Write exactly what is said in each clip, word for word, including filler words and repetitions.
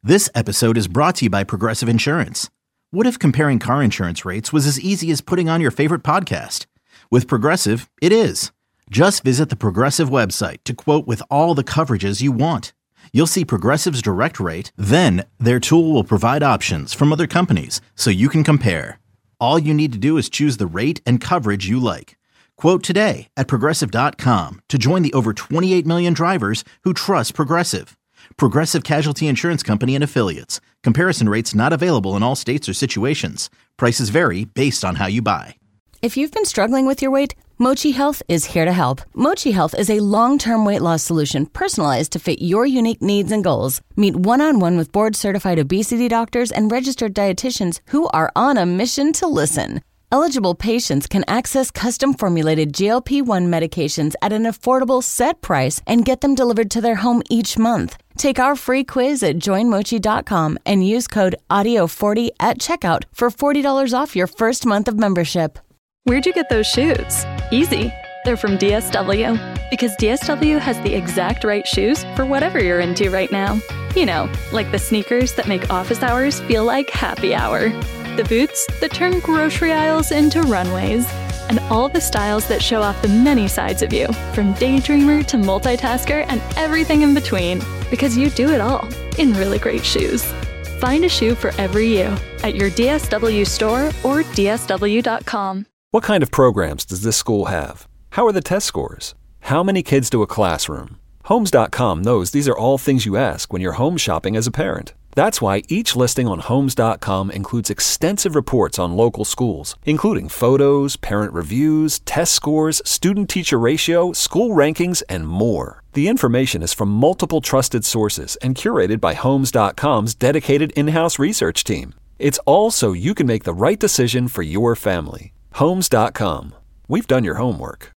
This episode is brought to you by Progressive Insurance. What if comparing car insurance rates was as easy as putting on your favorite podcast? With Progressive, it is. Just visit the Progressive website to quote with all the coverages you want. You'll see Progressive's direct rate, then their tool will provide options from other companies so you can compare. All you need to do is choose the rate and coverage you like. Quote today at Progressive dot com to join the over twenty-eight million drivers who trust Progressive. Progressive Casualty Insurance Company and Affiliates. Comparison rates not available in all states or situations. Prices vary based on how you buy. If you've been struggling with your weight, Mochi Health is here to help. Mochi Health is a long-term weight loss solution personalized to fit your unique needs and goals. Meet one-on-one with board-certified obesity doctors and registered dietitians who are on a mission to listen. Eligible patients can access custom-formulated G L P one medications at an affordable set price and get them delivered to their home each month. Take our free quiz at join mochi dot com and use code audio forty at checkout for forty dollars off your first month of membership. Where'd you get those shoes? Easy. They're from D S W. Because D S W has the exact right shoes for whatever you're into right now. You know, like the sneakers that make office hours feel like happy hour. The boots that turn grocery aisles into runways. And all the styles that show off the many sides of you, from daydreamer to multitasker and everything in between. Because you do it all in really great shoes. Find a shoe for every you at your D S W store or D S W dot com. What kind of programs does this school have? How are the test scores? How many kids do a classroom? Homes dot com knows these are all things you ask when you're home shopping as a parent. That's why each listing on Homes dot com includes extensive reports on local schools, including photos, parent reviews, test scores, student-teacher ratio, school rankings, and more. The information is from multiple trusted sources and curated by Homes dot com's dedicated in-house research team. It's all so you can make the right decision for your family. Homes dot com. We've done your homework.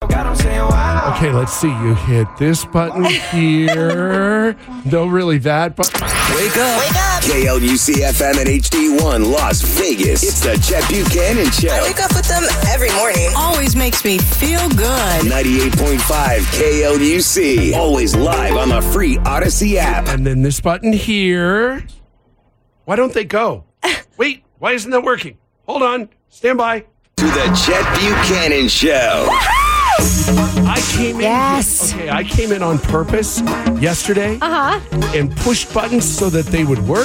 Okay, let's see. You hit this button here. No, really that button. Wake up. Wake up. K L U C F M and H D one, Las Vegas. It's the Chet Buchanan Show. I wake up with them every morning. Always makes me feel good. ninety-eight point five K L U C. Always live on the free Odyssey app. And then this button here. Why don't they go? Wait, why isn't that working? Hold on. Stand by. To the Chet Buchanan Show. I came in. Yes. Okay, I came in on purpose yesterday. Uh-huh. And pushed buttons so that they would work.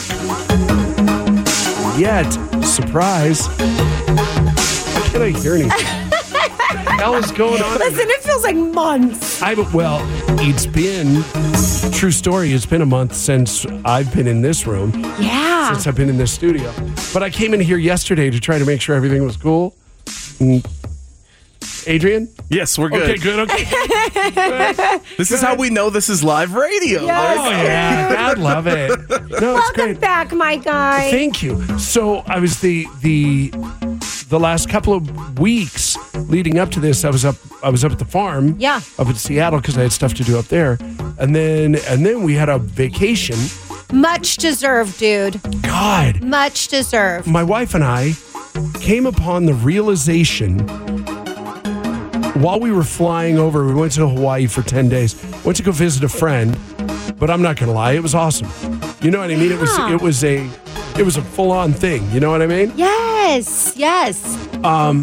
Yet, surprise, why can't I hear anything? What the hell is going on? Listen, it feels like months. I well, it's been true story. It's been a month since I've been in this room. Yeah. Since I've been in this studio. But I came in here yesterday to try to make sure everything was cool. Mm. Adrian? Yes, we're good. Okay, good. Okay. Good. This is how we know this is live radio. Yes. Oh, yeah. I love it. No, it's Welcome great. back, my guy. Thank you. So I was the the the last couple of weeks leading up to this. I was up. I was up at the farm. Yeah. Up in Seattle because I had stuff to do up there, and then and then we had a vacation. Much deserved, dude. God. Much deserved. My wife and I came upon the realization while we were flying over. We went to Hawaii for ten days. Went to go visit a friend, but I'm not gonna lie, it was awesome. You know what I mean? It was it was a it was a full on thing. You know what I mean? Yes, yes. Um,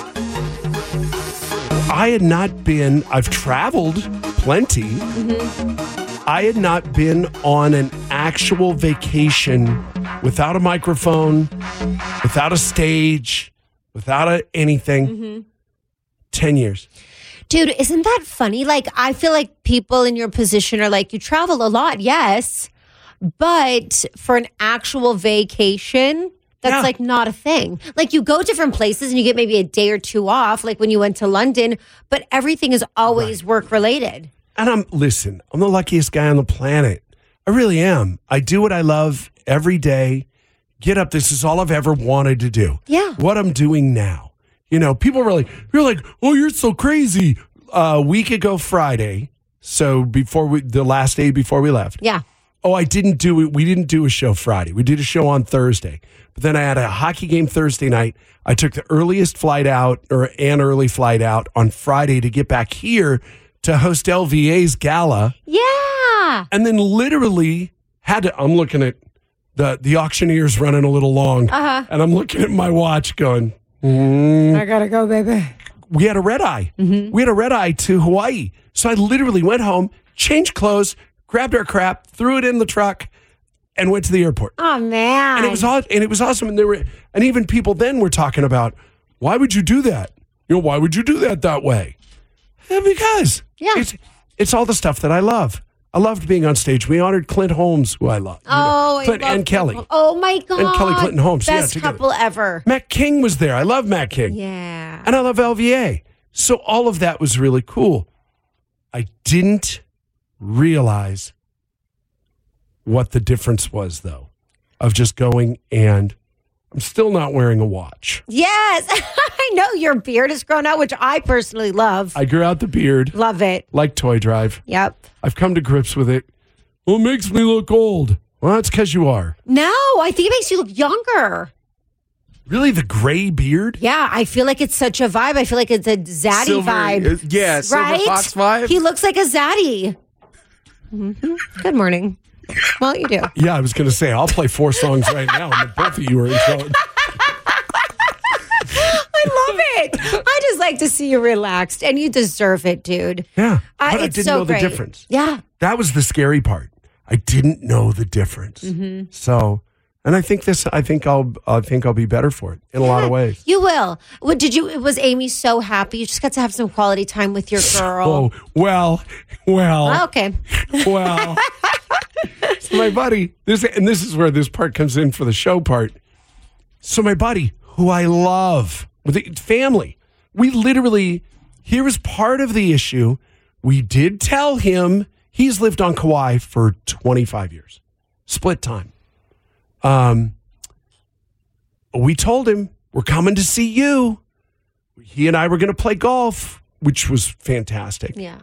I had not been. I've traveled plenty. Mm-hmm. I had not been on an actual vacation without a microphone, without a stage, without a anything. Mm-hmm. ten years. Dude, isn't that funny? Like, I feel like people in your position are like, you travel a lot, yes, but for an actual vacation, that's Yeah. like not a thing. Like, you go different places and you get maybe a day or two off, like when you went to London, but everything is always Right. work related. And I'm, listen, I'm the luckiest guy on the planet. I really am. I do what I love every day. Get up. This is all I've ever wanted to do. Yeah. What I'm doing now. You know, people were like, you're like, oh, you're so crazy. Uh, a week ago Friday, so before we, the last day before we left. Yeah. Oh, I didn't do it. We didn't do a show Friday. We did a show on Thursday. But then I had a hockey game Thursday night. I took the earliest flight out, or an early flight out on Friday to get back here to host L V A's gala. Yeah. And then literally had to, I'm looking at the the auctioneer's running a little long, Uh-huh. and I'm looking at my watch, going, mm. I gotta go, baby. We had a red eye. Mm-hmm. We had a red eye to Hawaii. So I literally went home, changed clothes, grabbed our crap, threw it in the truck, and went to the airport. Oh man! And it was aw- and it was awesome. And there were and even people then were talking about, why would you do that? You know, why would you do that that way? Eh, because yeah, it's it's all the stuff that I love. I loved being on stage. We honored Clint Holmes, who I love. Oh, you know, Clint I love and Kelly. Clint. Oh my God! And Kelly Clinton Holmes. Best yeah, couple ever. Matt King was there. I love Matt King. Yeah. And I love L V A. So all of that was really cool. I didn't realize what the difference was, though, of just going, and I'm still not wearing a watch. Yes. I know your beard has grown out, which I personally love. I grew out the beard. Love it. Like Toy Drive. Yep. I've come to grips with it. Well, it makes me look old. Well, that's because you are. No, I think it makes you look younger. Really, the gray beard? Yeah, I feel like it's such a vibe. I feel like it's a zaddy Silver- vibe. yeah, Silver right? Fox vibe. He looks like a zaddy. Mm-hmm. Good morning. Well, you do. Yeah, I was going to say, I'll play four songs right now, and both of you are in trouble. I love it. I just like to see you relaxed, and you deserve it, dude. Yeah, Uh, but I it's didn't so know the great. difference. Yeah. That was the scary part. I didn't know the difference. Mm-hmm. So, and I think this, I think I'll, I think I'll be better for it in a lot of ways. You will. What did you? Was Amy so happy? You just got to have some quality time with your girl. Oh, well, well, Oh, okay. well. So my buddy, this, and this is where this part comes in for the show part. So my buddy, who I love, with the family, we literally, here was part of the issue. We did tell him he's lived on Kauai for twenty-five years, split time. Um, we told him we're coming to see you. He and I were going to play golf, which was fantastic. Yeah.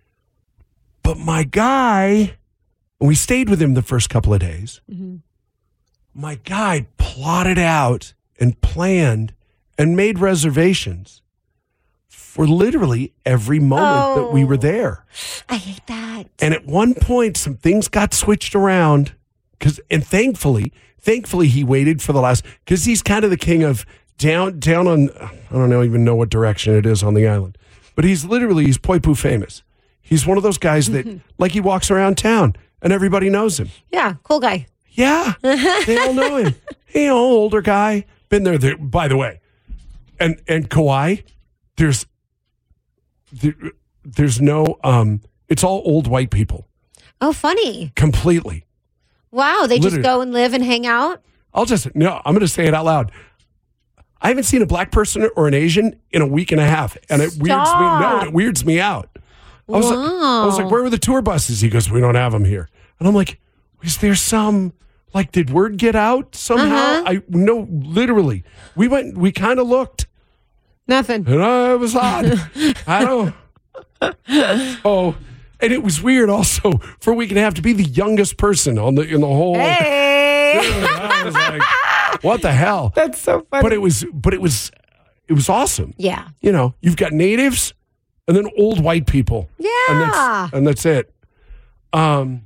But my guy, we stayed with him the first couple of days. Mm-hmm. My guy plotted out and planned and made reservations for literally every moment Oh. that we were there. I hate that. And at one point, some things got switched around. Cause, and thankfully, thankfully, he waited for the last, because he's kind of the king of down, down on, I don't know, even know what direction it is on the island. But he's literally, he's Poipu famous. He's one of those guys that, like, he walks around town and everybody knows him. Yeah, cool guy. Yeah, they all know him. Hey, you know, older guy, been there, there. By the way, and and Kauai, there's there, there's no, um, it's all old white people. Oh, funny. Completely. Wow, they Literally. just go and live and hang out? I'll just, no, I'm going to say it out loud. I haven't seen a black person or an Asian in a week and a half, and it weirds me. No, Stop. it weirds me out. I was, like, I was Wow. like, where were the tour buses? He goes, we don't have them here. And I'm like, is there some, like, did word get out somehow? Uh-huh. I no, literally. We went, we kind of looked, Nothing. and I was odd. I don't. Oh, and it was weird also for a week and a half to be the youngest person on the in the whole. Hey. I was like, what the hell? That's so funny. But it was, but it was, it was awesome. Yeah. You know, you've got natives and then old white people. Yeah. And that's, and that's it. Um,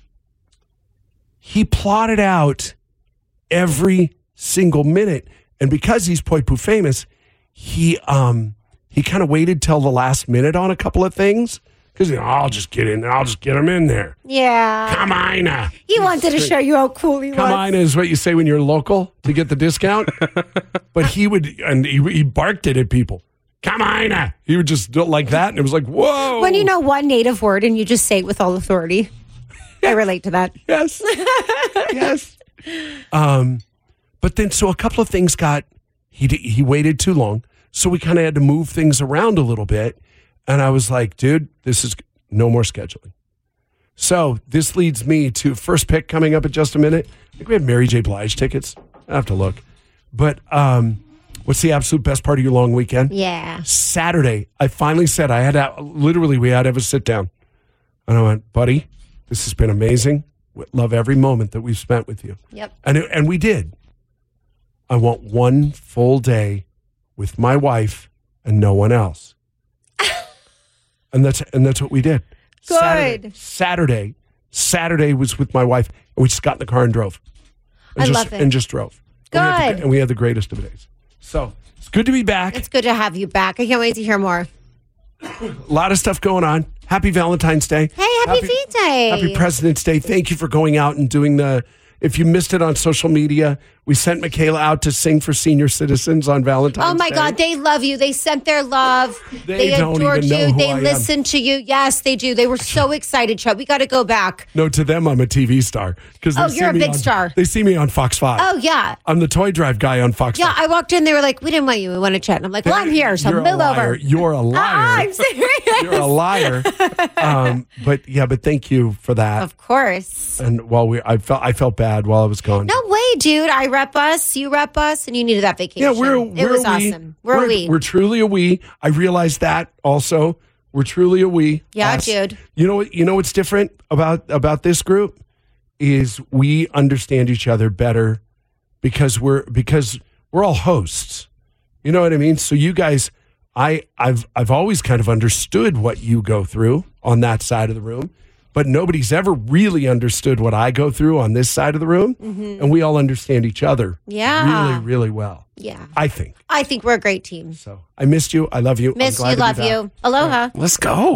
he plotted out every single minute. And because he's Poipu famous, he, um, he kind of waited till the last minute on a couple of things. Because, you know, I'll just get in. I'll just get him in there. Yeah. Come on. uh, He wanted to show you how cool he Come was. on is what you say when you're local to get the discount. But he would, and he, he barked it at people. Come on. uh, He would just do it like that. And it was like, whoa. When you know one native word and you just say it with all authority. I relate to that. Yes. Yes. Um, but then, so a couple of things got, he, d- he waited too long. So we kind of had to move things around a little bit. And I was like, dude, this is no more scheduling. So this leads me to first pick coming up in just a minute. I think we have Mary J. Blige tickets. I have to look. But um, what's the absolute best part of your long weekend? Yeah. Saturday, I finally said, I had to, literally, we had to have a sit down. And I went, buddy, this has been amazing. Love every moment that we've spent with you. Yep. And it, and we did. I want one full day with my wife and no one else. And that's and that's what we did. Good. Saturday, Saturday, Saturday was with my wife, and we just got in the car and drove. And I just, love it. And just drove. Good. And we, had the, and we had the greatest of days. So it's good to be back. It's good to have you back. I can't wait to hear more. A lot of stuff going on. Happy Valentine's Day. Hey, happy, happy V-Day. Happy President's Day. Thank you for going out and doing the, if you missed it on social media, we sent Michaela out to sing for senior citizens on Valentine's Day. Oh, my Day. God. They love you. They sent their love. They They, don't adored even know you. who They I am. listened to you. Yes, they do. They were so excited, Chuck. We got to go back. No, to them, I'm a T V star. Because Oh, you're a big star. They see me on Fox five. Oh, yeah. I'm the toy drive guy on Fox Yeah, five. I walked in. They were like, we didn't want you. We want to chat. And I'm like, well, I'm here. So You're move a liar. over. You're a liar. Uh-uh, I'm serious. You're a liar. Um, but yeah, but thank you for that. Of course. And while we, I felt, I felt bad while I was gone. No way, dude. I rep us. You rep us. And you needed that vacation. Yeah, we're, It we're was a we. awesome. We're, we're a we. We're truly a we. I realized that also. We're truly a we. Yeah, Us. dude. You know what? You know what's different about about this group is we understand each other better because we're because we're all hosts. You know what I mean? So you guys, I I've I've always kind of understood what you go through on that side of the room. But nobody's ever really understood what I go through on this side of the room. Mm-hmm. And we all understand each other Yeah. really, really well. Yeah. I think. I think we're a great team. So I missed you. I love you. Miss I'm you, glad to love be back. you. Aloha. Let's go.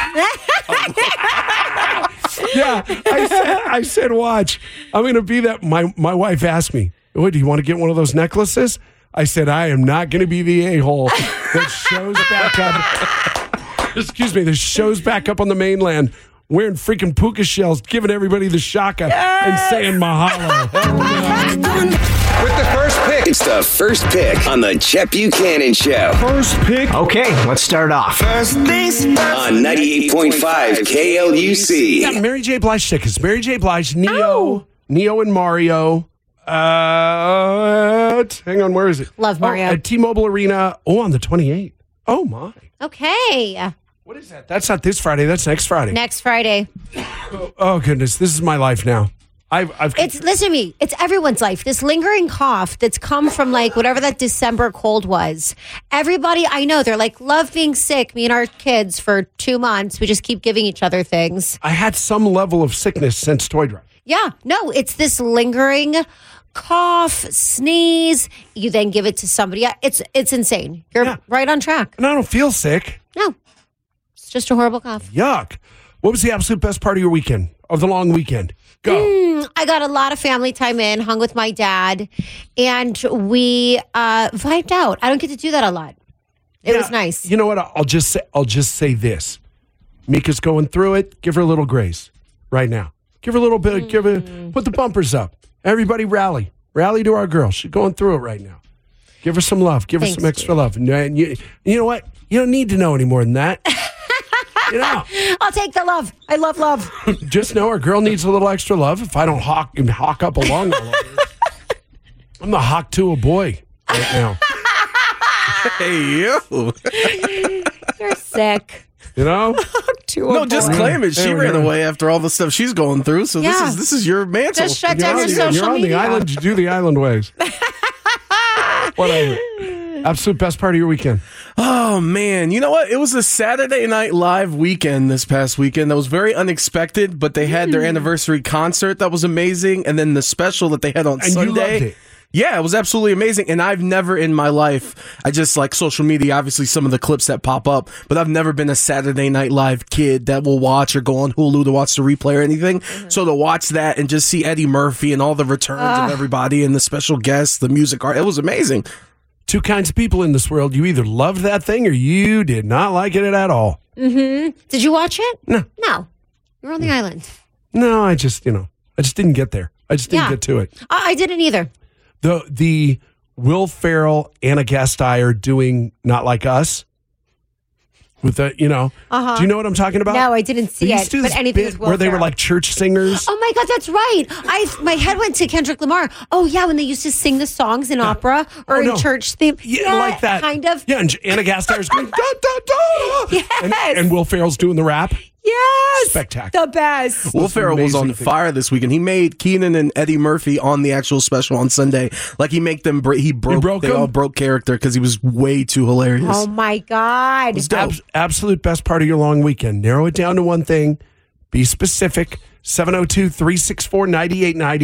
Yeah, I said, I said, watch. I'm going to be that. My, my wife asked me, oh, do you want to get one of those necklaces? I said, I am not going to be the a-hole that shows back up. Excuse me, that shows back up on the mainland wearing freaking puka shells, giving everybody the shaka yes! and saying mahalo. With the first pick, it's the first pick on the Chet Buchanan Show. First pick. Okay, let's start off. First things first. On ninety-eight point five K L U C. Yeah, Mary J. Blige tickets. Mary J. Blige, Neo, Oh. Neo and Mario. Uh, hang on, where is it? Love Mario. Oh, at T-Mobile Arena. Oh, on the twenty-eighth. Oh, my. Okay. What is that? That's not this Friday. That's next Friday. Next Friday. Oh, oh, goodness. This is my life now. I've, I've. It's listen to me. It's everyone's life. This lingering cough that's come from like whatever that December cold was. Everybody I know, they're like, love being sick. Me and our kids for two months. We just keep giving each other things. I had some level of sickness since Toy Drive. Yeah. No, it's this lingering cough, sneeze. You then give it to somebody. It's it's insane. You're Yeah. right on track. And I don't feel sick. No, it's just a horrible cough. Yuck. What was the absolute best part of your weekend, of the long weekend? Go. Mm, I got a lot of family time in, hung with my dad, and we uh, vibed out. I don't get to do that a lot. It Yeah, was nice. You know what? I'll just say. I'll just say this. Mika's going through it. Give her a little grace right now. Give her a little bit. Mm. Give her. Put the bumpers up. Everybody rally. Rally to our girl. She's going through it right now. Give her some love. Give Thanks, her some extra dude. love. And, and you, you know what? You don't need to know any more than that. You know, I'll take the love. I love love. just know our girl needs a little extra love. If I don't hawk and hawk up along the line, I'm the hawk to a boy right now. Hey, you. You're sick. You know? No, just claim it. She There we ran go. away after all the stuff she's going through. So Yeah. this is this is your mantle. Just shut You're down on your the- social You're on media. the island. You do the island ways. Whatever. Absolute best part of your weekend. Oh, man. You know what? It was a Saturday Night Live weekend this past weekend that was very unexpected, but they had their anniversary concert that was amazing. And then the special that they had on And you Sunday. loved it. Yeah, it was absolutely amazing. And I've never in my life, I just like social media, obviously some of the clips that pop up, but I've never been a Saturday Night Live kid that will watch or go on Hulu to watch the replay or anything. Mm-hmm. So to watch that and just see Eddie Murphy and all the returns Ah. of everybody and the special guests, the music art, it was amazing. Two kinds of people in this world. You either loved that thing or you did not like it at all. Mm-hmm. Did you watch it? No. No. You're on the island. No, I just, you know, I just didn't get there. I just didn't Yeah. get to it. I, I didn't either. The the Will Ferrell, Anna Gasteyer doing Not Like Us with the, you know, Uh-huh. do you know what I'm talking about? No, I didn't see They used it, to do but this anything bit with Will where they were Ferrell. like church singers. Oh my God, that's right. I my head went to Kendrick Lamar. Oh yeah, when they used to sing the songs in opera or Oh, in no. church theme. Yeah, like that. Kind of. Yeah, and Anna Gasteyer's going, da, da, da. Yes. And, and Will Ferrell's doing the rap. Yes. Spectacular. The best. Will Ferrell was on amazing thing. fire this weekend. He made Keenan and Eddie Murphy on the actual special on Sunday. Like he make them, br- he broke, broke they them? all broke character because he was way too hilarious. Oh my God. dope. Abs- absolute best part of your long weekend. Narrow it down to one thing. Be specific. seven oh two, three six four, nine eight nine eight.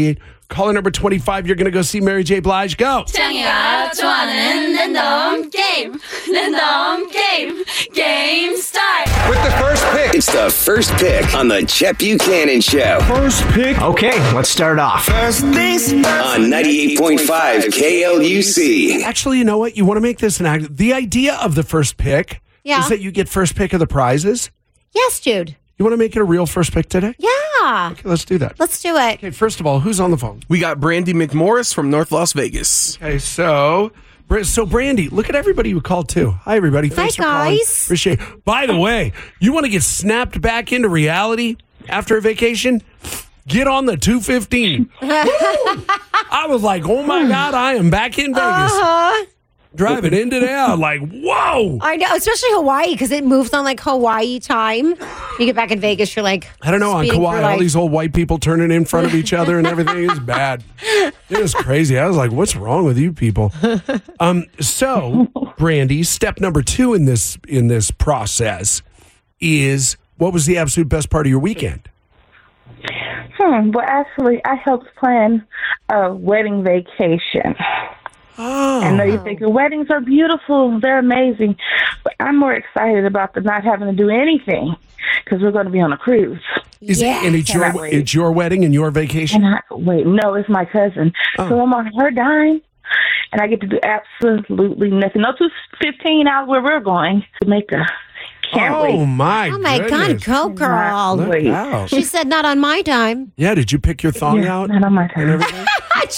Caller number twenty-five, you're going to go see Mary J. Blige. Go. 창이가 좋아하는 랜덤 게임, 랜덤 게임, game start. With the first pick. It's the first pick on the Chet Buchanan Show. First pick. Okay, let's start off. First things first. On ninety-eight point five K L U C. Actually, you know what? You want to make this an act. The idea of the first pick Yeah. is that you get first pick of the prizes. Yes, Jude. You want to make it a real first pick today? Yeah. Okay, let's do that. Let's do it. Okay, first of all, who's on the phone? We got Brandy McMorris from North Las Vegas. Okay, so so Brandy, look at everybody who called too. Hi, everybody. Thanks Hi, for calling. guys. Appreciate it. By the way, you want to get snapped back into reality after a vacation? Get on the two fifteen. I was like, oh my God, I am back in Vegas. Uh-huh. Driving into there, like, whoa. I know, especially Hawaii, because it moves on like Hawaii time. You get back in Vegas, you're like, I don't know, on speeding Kauai, through all life. these old white people turning in front of each other and everything is bad. It was crazy. I was like, what's wrong with you people? Um, so, Brandy, step number two in this in this process is, what was the absolute best part of your weekend? Hmm. Well, actually, I helped plan a wedding vacation. Oh. I know you think weddings are beautiful, they're amazing, but I'm more excited about the not having to do anything because we're going to be on a cruise. Is Yeah. it, and it's your, Cannot wait. it's your wedding and your vacation? And I, wait, no, it's my cousin. Oh. So I'm on her dime, and I get to do absolutely nothing. No two fifteen out where we're going. Jamaica. Can't oh, wait. my Oh my goodness. God, go girl. Look Wait. out. She said not on my dime. Yeah, did you pick your thong Yeah, out? not on my and time. everything?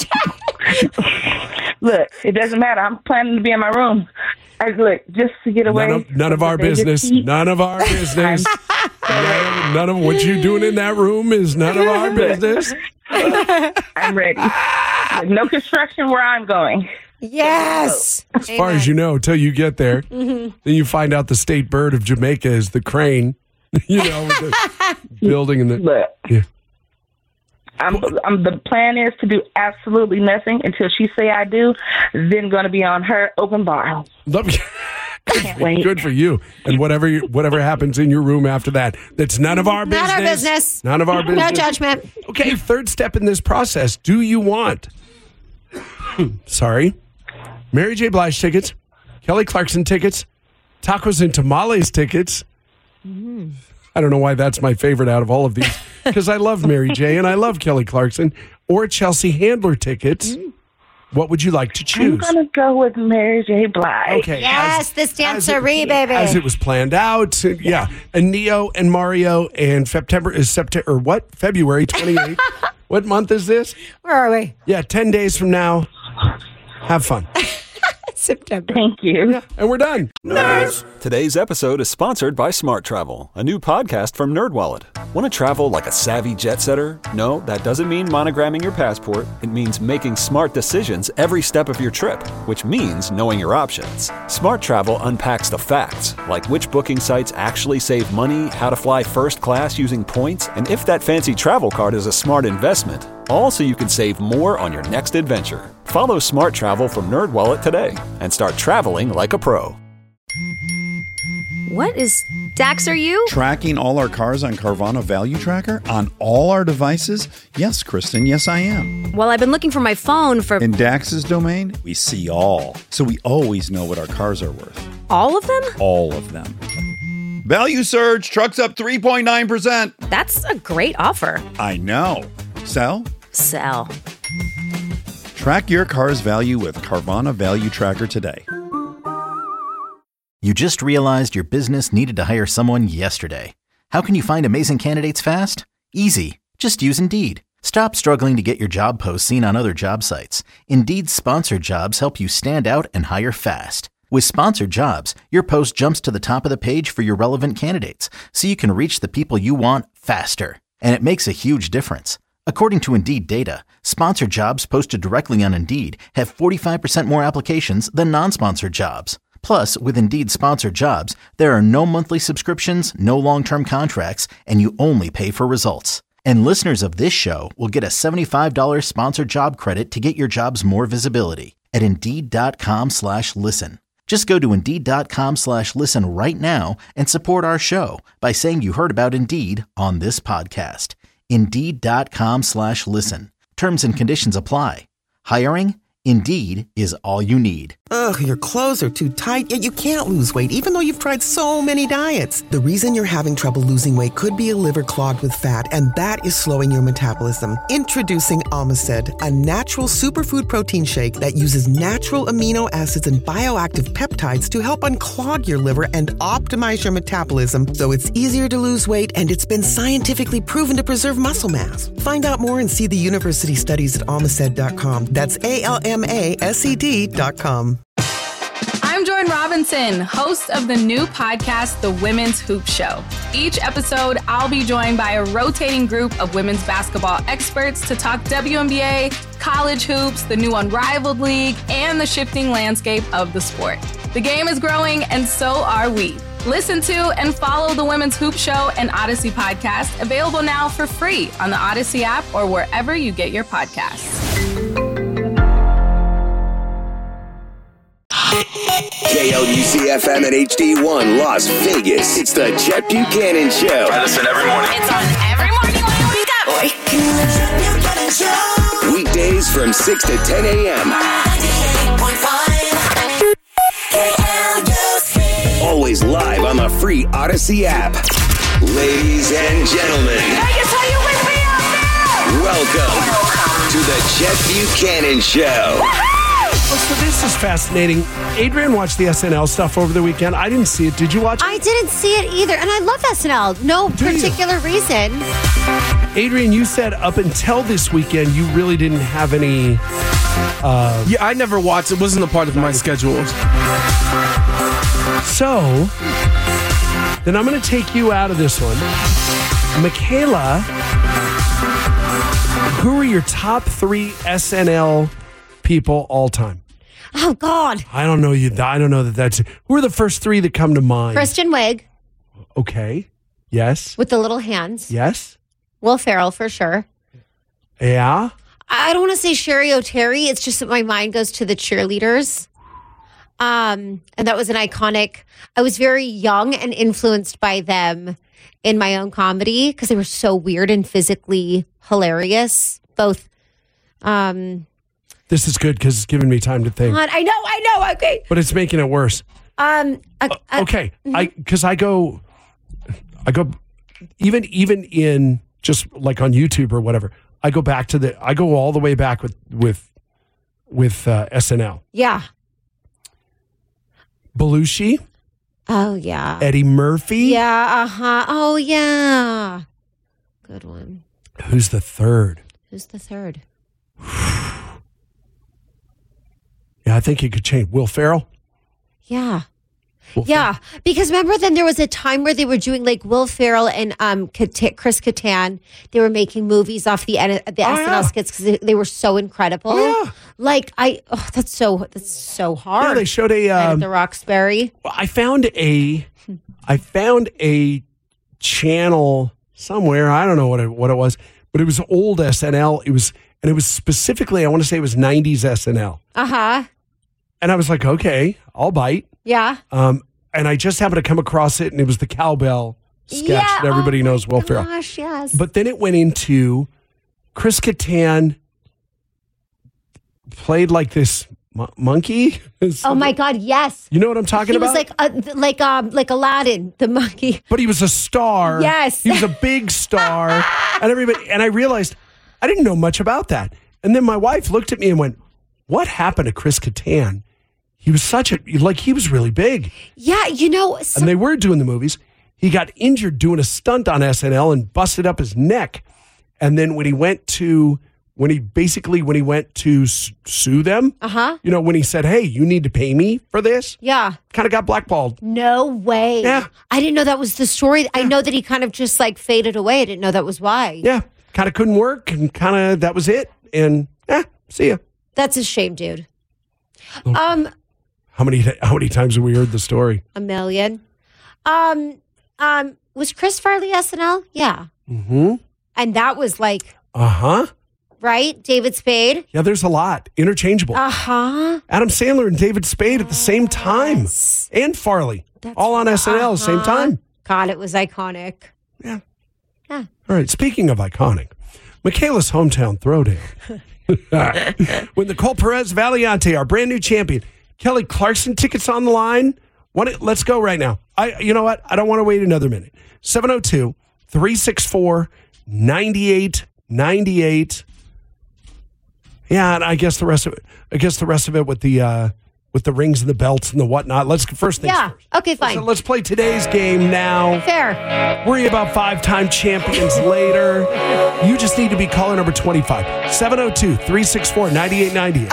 Look, it doesn't matter. I'm planning to be in my room. I look just to get away. None of, none of from our the Vegas business. heat. None of our business. none, none of what you're doing in that room is none of our business. I'm ready. Look, no construction where I'm going. Yes. As far as you know, till you get there, then you find out the state bird of Jamaica is the crane. You know, with the building and the. Look, Yeah. I'm, I'm. The plan is to do absolutely nothing until she say I do. Then going to be on her open bar. Love you. Can't wait. Good for you. And whatever you, whatever happens in your room after that, that's none of our business. Not our business. None of our business. No judgment. Okay, third step in this process. Do you want, sorry, Mary J. Blige tickets, Kelly Clarkson tickets, Tacos and Tamales tickets? I don't know why that's my favorite out of all of these, because I love Mary J. and I love Kelly Clarkson, or Chelsea Handler tickets. What would you like to I'm choose? going to go with Mary J. Blige. Okay. Yes, as- this as it- dancery, baby. As it was planned out. Yeah. And Neo and Mario and September is September, or what? February twenty-eighth. What month is this? Where are we? Yeah, ten days from now. Have fun. September. Thank you. And we're done. Nerds. Today's episode is sponsored by Smart Travel, a new podcast from NerdWallet. Want to travel like a savvy jet setter? No, that doesn't mean monogramming your passport. It means making smart decisions every step of your trip, which means knowing your options. Smart Travel unpacks the facts, like which booking sites actually save money, how to fly first class using points, and if that fancy travel card is a smart investment. All so you can save more on your next adventure. Follow Smart Travel from NerdWallet today and start traveling like a pro. What is Dax, are you? Tracking all our cars on Carvana Value Tracker on all our devices? Yes, Kristen, yes, I am. Well, I've been looking for my phone for... In Dax's domain, we see all. So we always know what our cars are worth. All of them? All of them. Value surge, trucks up three point nine percent. That's a great offer. I know. Sell? Sell. Track your car's value with Carvana Value Tracker today. You just realized your business needed to hire someone yesterday. How can you find amazing candidates fast? Easy. Just use Indeed. Stop struggling to get your job posts seen on other job sites. Indeed's sponsored jobs help you stand out and hire fast. With sponsored jobs, your post jumps to the top of the page for your relevant candidates, so you can reach the people you want faster. And it makes a huge difference. According to Indeed data, sponsored jobs posted directly on Indeed have forty-five percent more applications than non-sponsored jobs. Plus, with Indeed sponsored jobs, there are no monthly subscriptions, no long-term contracts, and you only pay for results. And listeners of this show will get a seventy-five dollars sponsored job credit to get your jobs more visibility at Indeed.com slash listen. Just go to Indeed.com slash listen right now and support our show by saying you heard about Indeed on this podcast. Indeed.com slash listen. Terms and conditions apply. Hiring? Indeed is all you need. Ugh, your clothes are too tight, yet you can't lose weight even though you've tried so many diets. The reason you're having trouble losing weight could be a liver clogged with fat, and that is slowing your metabolism. Introducing Omicid, a natural superfood protein shake that uses natural amino acids and bioactive peptides to help unclog your liver and optimize your metabolism so it's easier to lose weight, and it's been scientifically proven to preserve muscle mass. Find out more and see the university studies at omicid dot com. That's A L M A S E D dot com. I'm Jordan Robinson, host of the new podcast, The Women's Hoop Show. Each episode, I'll be joined by a rotating group of women's basketball experts to talk W N B A, college hoops, the new Unrivaled League, and the shifting landscape of the sport. The game is growing, and so are we. Listen to and follow The Women's Hoop Show and Odyssey podcast, available now for free on the Odyssey app or wherever you get your podcasts. K L U C F M and H D one Las Vegas. It's the Chet Buchanan Show. I listen every morning. It's on every morning when I wake up. Weekdays from six to ten a.m. Always live on the free Odyssey app. Ladies and gentlemen. Vegas, are you with me out there? Welcome to the Chet Buchanan Show. Oh, so this is fascinating. Adrian watched the S N L stuff over the weekend. I didn't see it. Did you watch it? I didn't see it either. And I love S N L. No Do particular you? reason. Adrian, you said up until this weekend, you really didn't have any... Uh, yeah, I never watched. It wasn't a part of my schedule. So, then I'm going to take you out of this one. Michaela, who are your top three S N L people all time? Oh, God. I don't know you. I don't know that that's... Who are the first three that come to mind? Kristen Wiig. Okay. Yes. With the little hands. Yes. Will Ferrell, for sure. Yeah. I don't want to say Sherry O'Terry. It's just that my mind goes to the cheerleaders. Um, and that was an iconic... I was very young and influenced by them in my own comedy because they were so weird and physically hilarious. Both... Um, This is good because it's giving me time to think. God, I know, I know. Okay. But it's making it worse. Um. Uh, uh, okay. I because I go, I go, even even in just like on YouTube or whatever. I go back to the. I go all the way back with with with uh, S N L. Yeah. Belushi. Oh yeah. Eddie Murphy. Yeah. Uh huh. Oh yeah. Good one. Who's the third? Who's the third? Yeah, I think it could change. Will Ferrell? Yeah. Will yeah. Ferrell. Because remember then there was a time where they were doing like Will Ferrell and um Kat- Chris Kattan. They were making movies off the, N- the oh, S N L yeah. skits because they, they were so incredible. Oh, yeah. Like I, oh, that's so, that's so hard. Yeah, they showed a... Night at Um, the Roxbury. Well, I found a, I found a channel somewhere. I don't know what it, what it was, but it was old S N L. It was, and it was specifically, I want to say it was nineties S N L. Uh-huh. And I was like, okay, I'll bite. Yeah. Um, and I just happened to come across it, and it was the cowbell sketch Yeah, that everybody oh knows Will Ferrell. Gosh, yes. But then it went into Chris Kattan played like this mo- monkey. Oh my God, yes. You know what I'm talking he about? was like uh, like um like Aladdin, the monkey. But he was a star. Yes. He was a big star. and everybody and I realized I didn't know much about that. And then my wife looked at me and went, "What happened to Chris Kattan? He was such a like he was really big." Yeah, you know, some, and they were doing the movies. He got injured doing a stunt on S N L and busted up his neck. And then when he went to when he basically when he went to s- sue them, uh-huh. you know, when he said, "Hey, you need to pay me for this," yeah, kind of got blackballed. No way. Yeah, I didn't know that was the story. Yeah. I know that he kind of just like faded away. I didn't know that was why. Yeah, kind of couldn't work, and kind of that was it. And eh, see ya. That's a shame, dude. Um, how many how many times have we heard the story? A million. Um, um, was Chris Farley S N L? Yeah. Mm-hmm. And that was like, uh huh. Right, David Spade. Yeah, there's a lot interchangeable. Uh huh. Adam Sandler and David Spade at the same time, yes. and Farley, That's all on S N L at the same time. God, it was iconic. Yeah. Yeah. All right. Speaking of iconic, Michaela's hometown throwdown. With Nicole Perez Valiante, our brand new champion. Kelly Clarkson tickets on the line. What, let's go right now. I, you know what? I don't want to wait another minute. seven oh two, three six four, nine eight nine eight. Yeah, and I guess the rest of it. I guess the rest of it with the uh, with the rings and the belts and the whatnot. Let's first things Yeah. first. Okay, fine. So let's play today's game now. Fair. Worry about five-time champions later. You just need to be caller number twenty-five. seven oh two, three six four, nine eight nine eight.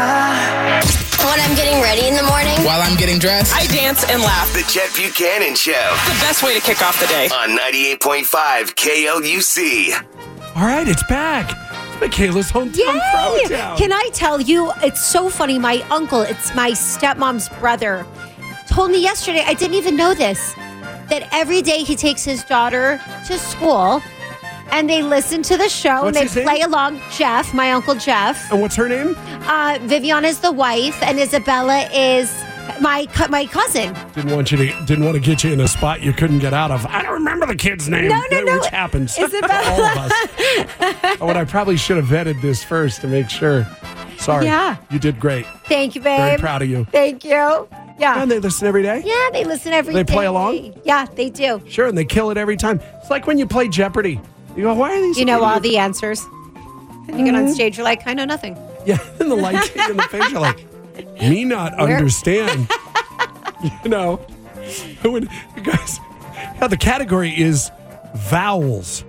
Uh, when I'm getting ready in the morning. While I'm getting dressed. I dance and laugh. The Chet Buchanan Show. The best way to kick off the day. On ninety-eight point five K L U C. All right, it's back. Michaela's hometown Yay! throwdown. Can I tell you, it's so funny. My uncle, it's my stepmom's brother, told me yesterday, I didn't even know this, that every day he takes his daughter to school and they listen to the show What's and his they play name? along. Jeff, my uncle Jeff. And what's her name? Uh, Vivian is the wife and Isabella is my co- my cousin. Didn't want you to didn't want to get you in a spot you couldn't get out of. I don't remember the kid's name. No, no, no. Which happens to Isabella. all of us. Oh, and I probably should have vetted this first to make sure. Sorry. Yeah. You did great. Thank you, babe. Very proud of you. Thank you. Yeah. And they listen every day? Yeah, they listen every day. They play along? Yeah, they do. Sure, and they kill it every time. It's like when you play Jeopardy. You go, why are these You know all idiots? the answers. And you get on stage, you're like, I know nothing. Yeah, and the lights hit you in the face. You're like, me not Where- understand. You know, when you guys, yeah, the category is vowels.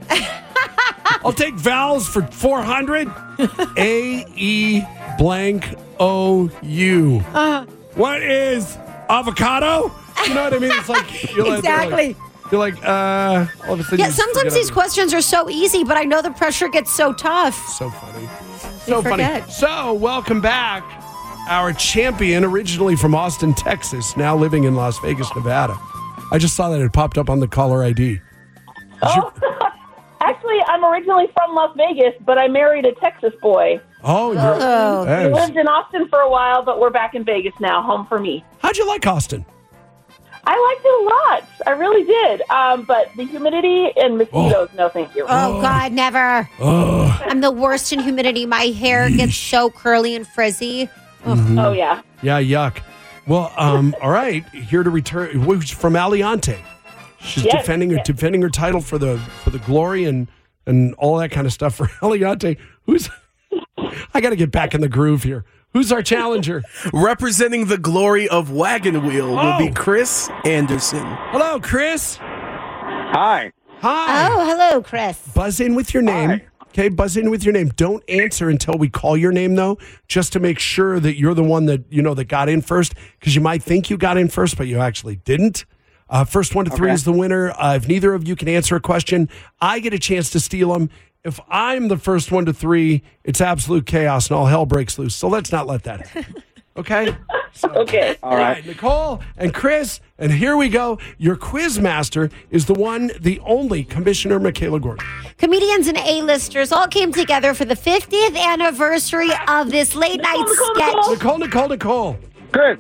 I'll take vowels for four hundred. A E blank O U. Uh, What is avocado? You know what I mean? It's like you're like, Exactly. You're like, you're like uh. All of a sudden yeah, you sometimes forget these everything. questions are so easy, but I know the pressure gets so tough. So funny. You So funny. forget. So, welcome back. Our champion, originally from Austin, Texas, now living in Las Vegas, Nevada. I just saw that it popped up on the caller I D. Oh, actually, I'm originally from Las Vegas, but I married a Texas boy. Oh, you're, Oh. We Yes. lived in Austin for a while, but we're back in Vegas now, home for me. How'd you like Austin? I liked it a lot. I really did. Um, but the humidity and mosquitoes, no thank you. Oh, God, never. Oh, I'm the worst in humidity. My hair gets so curly and frizzy. Ugh. Oh, yeah. yeah, yuck. Well, um, all right. Here to return who's from Aliante. She's Yes, defending her yes. defending her title for the for the glory and and all that kind of stuff for Aliante. Who's? I got to get back in the groove here. Who's our challenger? Representing the glory of Wagon Wheel will be Oh. Chris Anderson. Hello, Chris. Hi. Hi. Oh, hello, Chris. Buzz in with your name. Hi. Okay, buzz in with your name. Don't answer until we call your name, though, just to make sure that you're the one that you know that got in first, because you might think you got in first, but you actually didn't. Uh, first one to three Okay. is the winner. Uh, if neither of you can answer a question, I get a chance to steal them. If I'm the first one to three, it's absolute chaos and all hell breaks loose. So let's not let that happen. Okay? So, Okay. all right, Nicole and Chris, and here we go. Your quiz master is the one, the only Commissioner Michaela Gordon. Comedians and A-listers all came together for the fiftieth anniversary of this late night Nicole, sketch. Nicole. Nicole, Nicole, Nicole. Chris.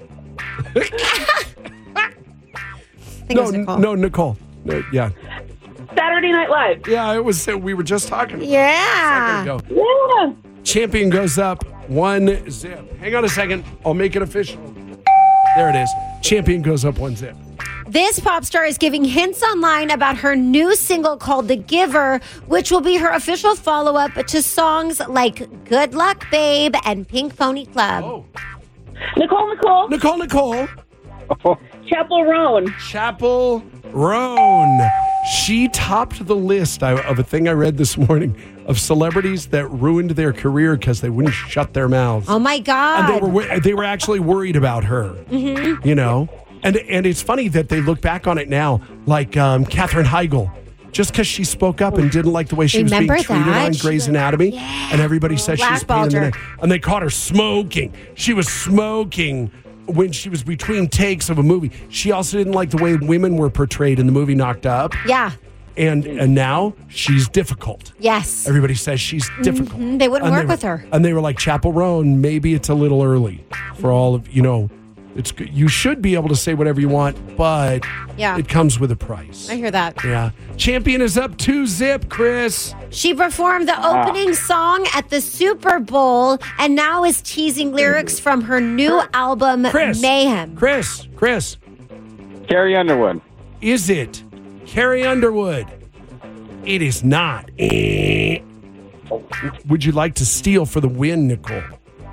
I think it No, was Nicole. no, Nicole. No, yeah, Saturday Night Live. yeah. It was. We were just talking. Yeah. There we go. Yeah. Champion goes up one zip. Hang on a second. I'll make it official. There it is. Champion goes up one zip. This pop star is giving hints online about her new single called The Giver, which will be her official follow-up to songs like Good Luck Babe and Pink Pony Club. Oh, Nicole, Nicole. Nicole, Nicole. Chapel Roan. Chapel Roan. She topped the list I- of a thing I read this morning of celebrities that ruined their career because they wouldn't shut their mouths. Oh my God. And they were wo- they were actually worried about her. Mhm. You know, and and it's funny that they look back on it now, like um, Katherine Heigl, just because she spoke up and didn't like the way she Remember was being treated that? on She Grey's was- Anatomy, and everybody said she was a pain in the Blackballed neck, and they caught her smoking. She was smoking when she was between takes of a movie. She also didn't like the way women were portrayed in the movie Knocked Up. Yeah. And and now she's difficult. Yes. Everybody says she's difficult. Mhm. They wouldn't And work they were- with her. And they were like, Chapel Roan, maybe it's a little early for all of, you know, It's good. You should be able to say whatever you want, but Yeah. it comes with a price. I hear that. Yeah. Champion is up two zip, Chris. She performed the opening song at the Super Bowl and now is teasing lyrics from her new album, Chris. Mayhem. Chris. Chris. Carrie Underwood. Is it Carrie Underwood? It is not. Eh. Would you like to steal for the win, Nicole?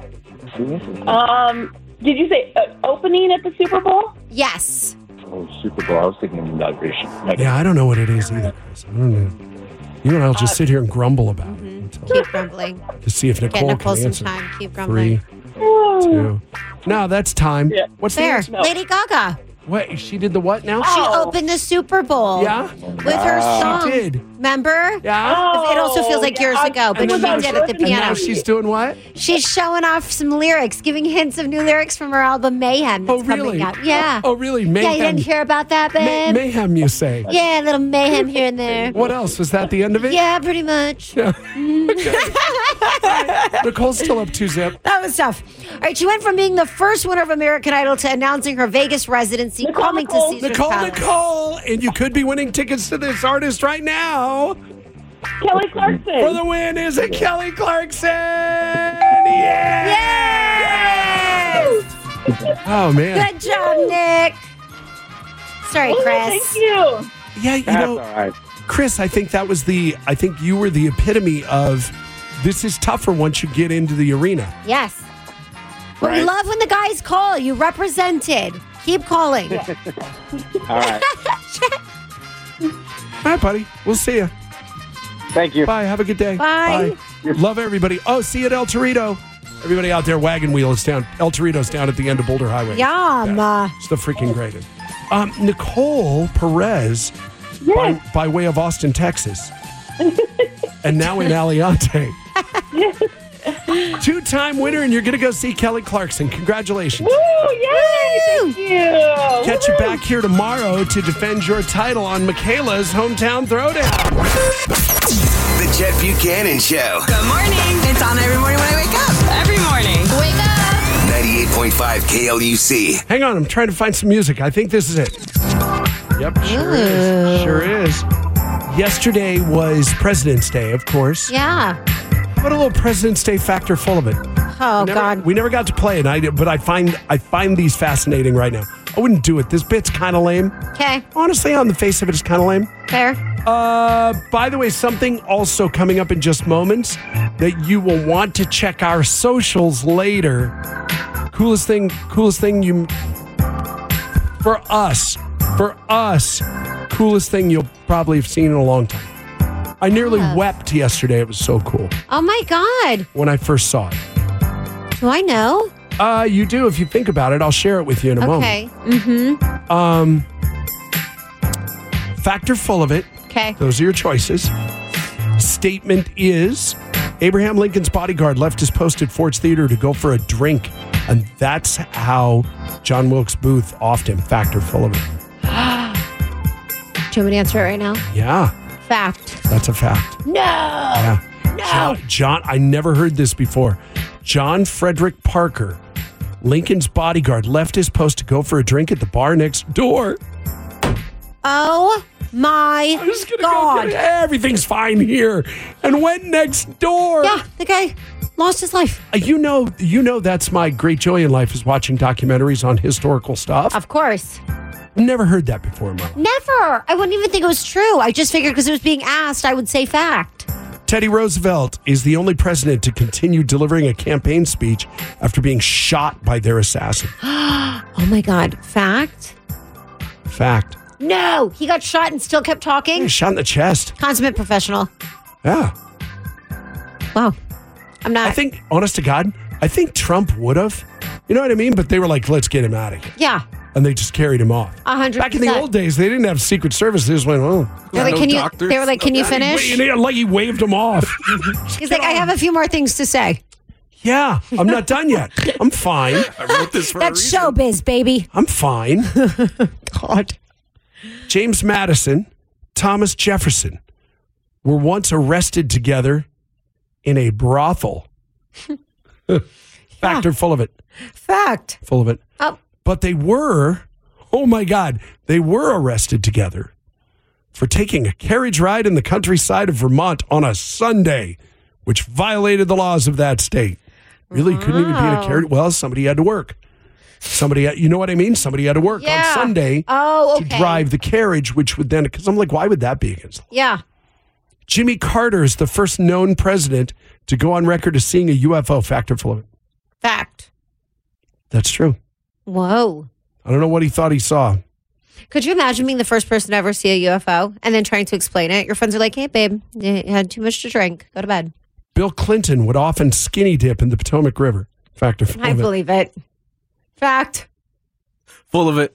Um, did you say uh, opening at the Super Bowl? Yes. Oh, Super Bowl. I was thinking Nugget. Yeah, I don't know what it is either, Chris. I don't know. You and I'll just sit here and grumble about it until, Keep grumbling. to see if Get Nicole Nicole can some answer. time. Keep grumbling. Three, two. No, that's time. What's the There. answer? Lady Gaga. Wait, she did the what now? She opened the Super Bowl. Yeah? With her Wow. song. She did. Remember? Yeah. it also feels like years ago, but And she then did now- at the and piano. now she's doing what? She's showing off some lyrics, giving hints of new lyrics from her album Mayhem that's Oh, really? coming out. Yeah. Oh, really? Yeah, Mayhem. you didn't hear about that, May- babe? mayhem, you say? Yeah, a little mayhem here and there. What else? Was that the end of it? Yeah, pretty much. Yeah. Nicole's still up two zip. That was tough. All right, she went from being the first winner of American Idol to announcing her Vegas residency, coming to Caesar's Nicole, Palace. Nicole, and you could be winning tickets to this artist right now. Kelly Clarkson. For the win, is it Kelly Clarkson? Yeah! Yes! Oh, man. Good job, Nick. Sorry, Oh, Chris. thank you. Yeah, you That's know, all right. Chris, I think that was the, I think you were the epitome of this is tougher once you get into the arena. Yes. But we Right. love when the guys call. You represented. Keep calling. All right. All right, buddy. We'll see you. Thank you. Bye. Have a good day. Bye. Bye. Love everybody. Oh, see you at El Torito. Everybody out there, Wagon Wheel is down. El Torito's down at the end of Boulder Highway. Yum. Yeah, it's the freaking greatest. Um, Nicole Perez, by, by way of Austin, Texas, and now in Aliante. Two-time winner, and you're going to go see Kelly Clarkson. Congratulations. Woo, yay, thank you. Catch you back here tomorrow to defend your title on Michaela's Hometown Throwdown. The Chet Buchanan Show. Good morning. It's on every morning when I wake up. Every morning. Wake up. ninety-eight point five K L U C. Hang on, I'm trying to find some music. I think this is it. Yep, sure is. Sure is. Yesterday was President's Day, of course. Yeah. What a little President's Day factor full of it. Oh, Never- God. We never got to play it, I did, but I find I find these fascinating right now. I wouldn't do it. This bit's kind of lame. Okay. Honestly, on the face of it, it's kind of lame. Fair. Uh, by the way, something also coming up in just moments that you will want to check our socials later. Coolest thing, coolest thing you for us, for us, coolest thing you'll probably have seen in a long time. I nearly Yeah. wept yesterday. It was so cool Oh, my God. when I first saw it. Do I know? Uh, you do if you think about it. I'll share it with you in a moment. Okay. Mm-hmm. Um, factor full of it. Okay. Those are your choices. Statement is Abraham Lincoln's bodyguard left his post at Ford's Theater to go for a drink. And that's how John Wilkes Booth offed him. Factor full of it. Do you want me to answer it right now? Yeah, Fact. that's a fact. No. Yeah. No. John, John, I never heard this before. John Frederick Parker, Lincoln's bodyguard, left his post to go for a drink at the bar next door. Oh, my I'm just gonna God. go get it. Everything's fine here, and went next door. Yeah, the guy lost his life. Uh, You know, you know that's my great joy in life is watching documentaries on historical stuff. Of course. Never heard that before in my life. Never. I wouldn't even think it was true. I just figured because it was being asked, I would say fact. Teddy Roosevelt is the only president to continue delivering a campaign speech after being shot by their assassin. Oh, my God. Fact? Fact. No. He got shot and still kept He talking? was shot in the chest. Consummate professional. Yeah. Wow. I'm not. I think, honest to God, I think Trump would have. You know what I mean? But they were like, let's get him out of here. Yeah. And they just carried him off. A hundred Back in the percent. old days, they didn't have Secret Service. They just went, oh. They were like, can you, they were like, can you finish? And he- like he waved him off. He's like, I have a few more things to say. Yeah, I'm not done yet. I'm fine. I wrote this for That's a reason. showbiz, baby. I'm fine. God. James Madison, Thomas Jefferson were once arrested together in a brothel. Factor full of it. Fact. Full of it. Oh. But they were, oh my God, they were arrested together for taking a carriage ride in the countryside of Vermont on a Sunday, which violated the laws of that state. Really wow. couldn't even be in a carriage. Well, somebody had to work. Somebody, had, you know what I mean? Somebody had to work yeah. on Sunday oh, okay. to drive the carriage, which would then, because I'm like, why would that be against the law? Yeah. Jimmy Carter is the first known president to go on record as seeing a U F O. Fact or full? Fact. That's true. Whoa. I don't know what he thought he saw. Could you imagine being the first person to ever see a U F O and then trying to explain it? Your friends are like, hey, babe, you had too much to drink. Go to bed. Bill Clinton would often skinny dip in the Potomac River. Fact or full? I believe it. Fact. Full of it.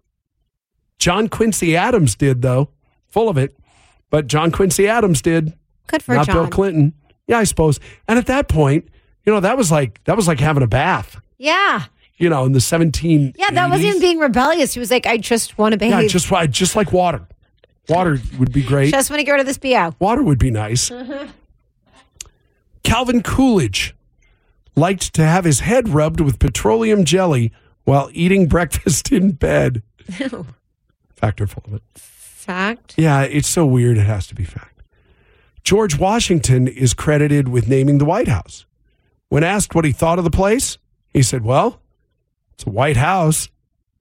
John Quincy Adams did, though. Full of it. But John Quincy Adams did. Good for not John. Bill Clinton. Yeah, I suppose. And at that point, you know, that was like that was like having a bath. Yeah. You know, in the seventeen. Yeah, that wasn't even being rebellious. He was like, I just want to bathe. Yeah, just just like water. Water would be great. Just want to get rid of this B O. Water would be nice. Uh-huh. Calvin Coolidge liked to have his head rubbed with petroleum jelly while eating breakfast in bed. Ew. Fact or full of it? Fact. Yeah, it's so weird it has to be fact. George Washington is credited with naming the White House. When asked what he thought of the place, he said, well, it's a White House.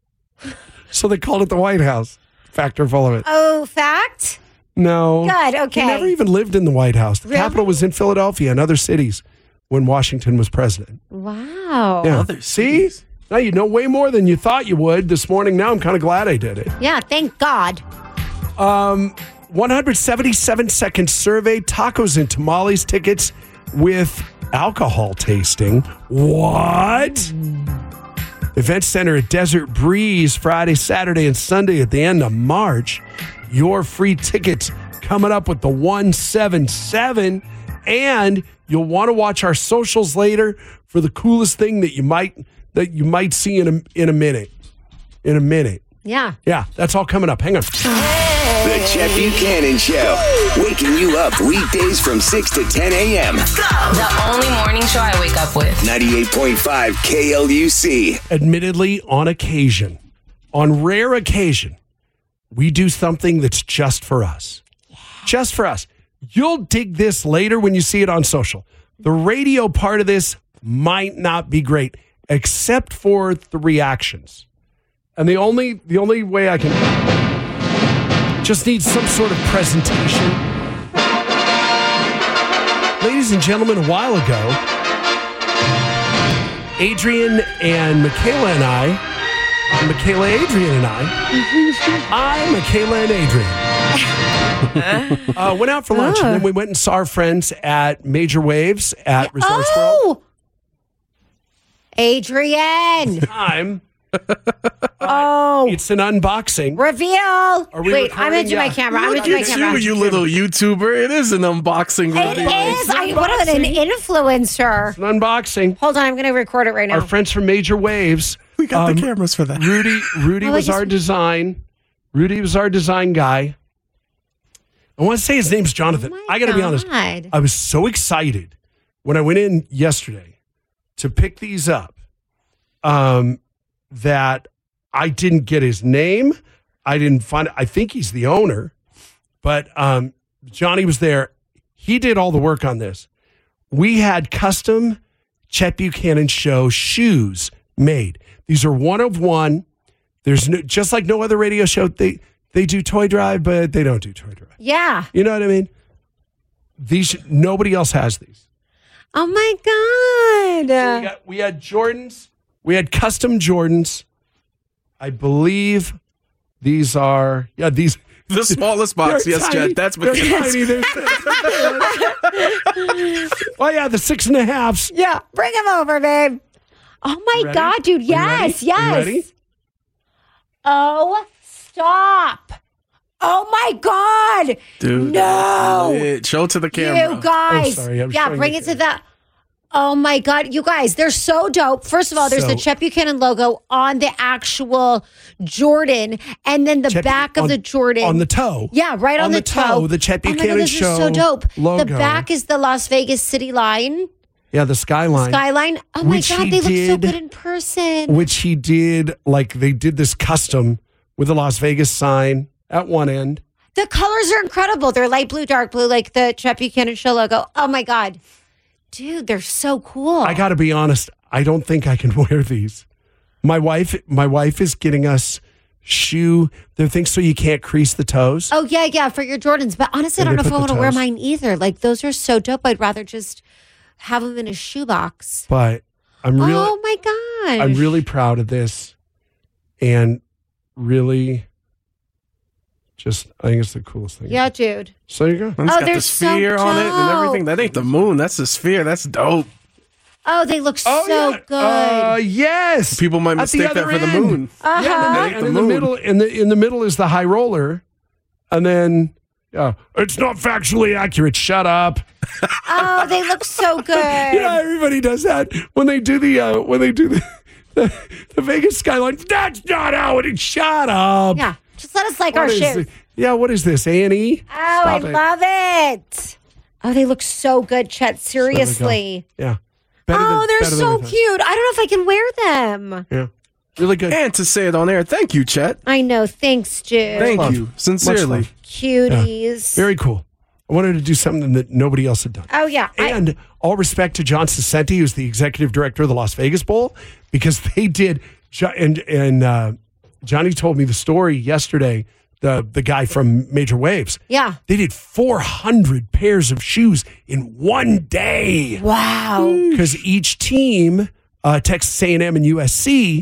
So they called it the White House. Fact or full of it? Oh, fact? No. Good, okay. He never even lived in the White House. The really? capital was in Philadelphia and other cities when Washington was president. Wow. Yeah. Other See? Now you know way more than you thought you would this morning. Now I'm kind of glad I did it. Yeah, thank God. Um, one hundred seventy-seven second survey, tacos and tamales tickets with alcohol tasting. What? Mm. Event Center at Desert Breeze, Friday, Saturday, and Sunday at the end of March. Your free tickets coming up with the one seven seven. And you'll want to watch our socials later for the coolest thing that you might that you might see in a in a minute. In a minute. Yeah. Yeah, that's all coming up. Hang on. The Chet Buchanan Show. Waking you up weekdays from six to ten a.m. The only morning show I wake up with. ninety-eight point five K L U C. Admittedly, on occasion, on rare occasion, we do something that's just for us. Yeah. Just for us. You'll dig this later when you see it on social. The radio part of this might not be great, except for the reactions. And the only the only way I can just need some sort of presentation. Ladies and gentlemen, a while ago, Adrian and Michaela and I, Michaela, Adrian and I, I, Michaela and Adrian, uh, went out for lunch, oh. and then we went and saw our friends at Major Waves at Resorts oh! World. Adrian! Time. Uh, oh, it's an unboxing. Reveal. Are we Wait, I'm into yeah. my camera. I'm Look into my at camera. you, you little YouTuber. It is an unboxing. It video. is. I, what an influencer. It's an unboxing. Hold on, I'm going to record it right now. Our friends from Major Waves. We got um, the cameras for that. Rudy, Rudy oh, was our design. Rudy was our design guy. I want to say his name's Jonathan. Oh I got to be honest. I was so excited when I went in yesterday to pick these up um, that I didn't get his name. I didn't find it. I think he's the owner, but um, Johnny was there. He did all the work on this. We had custom Chet Buchanan Show shoes made. These are one of one. There's no, just like no other radio show. They they do toy drive, but they don't do toy drive. Yeah, you know what I mean. These nobody else has these. Oh my God! So we, got, we had Jordans. We had custom Jordans. I believe these are, yeah, these. The smallest box, yes, tiny. Jet. That's they're tiny. They're, well, yeah, the six and a halves. Yeah, bring them over, babe. Oh my ready? God, dude. Yes, yes. Are you ready? Oh, stop. Oh my God. Dude. No. It, show it to the camera. You guys. Oh, sorry, I'm yeah, bring it to that. Oh my God, you guys, they're so dope. First of all, there's So- the Chet Buchanan logo on the actual Jordan, and then the Chet- back of on- the Jordan. on the toe. Yeah, right on, On the, the toe, the Chet Oh my God, Buchanan this Show is so dope. logo. The back is the Las Vegas City line. Yeah, the Skyline. Skyline. Oh my Which God, he they look so did- good in person. Which he did, like they did this custom with the Las Vegas sign at one end. The colors are incredible. They're light blue, dark blue, like the Chet Buchanan Show logo. Oh my God. Dude, they're so cool. I got to be honest, I don't think I can wear these. My wife, my wife is getting us shoe. They're things so you can't crease the toes. Oh, yeah, yeah, for your Jordans. But honestly, And I don't they know if put I want the to wear toes. mine either. Like, those are so dope. I'd rather just have them in a shoebox. But I'm really, Oh my gosh. I'm really proud of this, and really, just I think it's the coolest thing. Yeah, dude. So there you go. It's Oh, got they're the sphere so on it and dope. everything. That ain't the moon. That's the sphere. That's dope. Oh, they look Oh, so yeah. good. Uh, yes. People might At the mistake that other for the end. moon. Uh-huh. Yeah, That and, ain't and the in the moon. middle, in the in the middle is the high roller, and then yeah, it's not factually accurate. Shut up. Oh, they look so good. You know, everybody does that when they do the uh, when they do the, the the Vegas Skyline. That's not how it is. Shut up. Yeah, just let us like What our is shoes. it? Yeah, what is this? A and E. Oh, I love it. Oh, they look so good, Chet. Seriously. Yeah. Better Oh, than- they're better than so we thought. cute. I don't know if I can wear them. Yeah. Really good. And to say it on air, thank you, Chet. I know. Thanks, Jude. Thank love. you. Much Sincerely. love. Cuties. Very cool. I wanted to do something that nobody else had done. Oh, yeah. I- And all respect to John Cicenti, who's the executive director of the Las Vegas Bowl, because they did. Jo- And and uh, Johnny told me the story yesterday. The the guy from Major Waves. Yeah. They did four hundred pairs of shoes in one day. Wow. Because each team, uh, Texas A and M and U S C,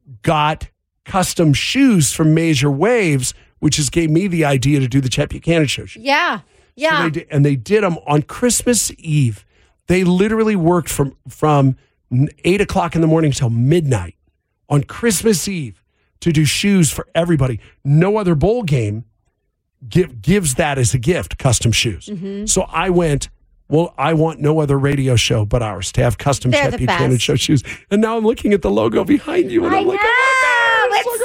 got custom shoes from Major Waves, which has gave me the idea to do the Chet Buchanan Show shoes. Yeah. So Yeah. they did, and they did them on Christmas Eve. They literally worked from from eight o'clock in the morning till midnight on Christmas Eve to do shoes for everybody. No other bowl game give, gives that as a gift, custom shoes. Mm-hmm. So I went, well, I want no other radio show but ours to have custom They're Chet the Buchanan best. Show shoes. And now I'm looking at the logo behind you, and I I'm like, know. oh my God, It's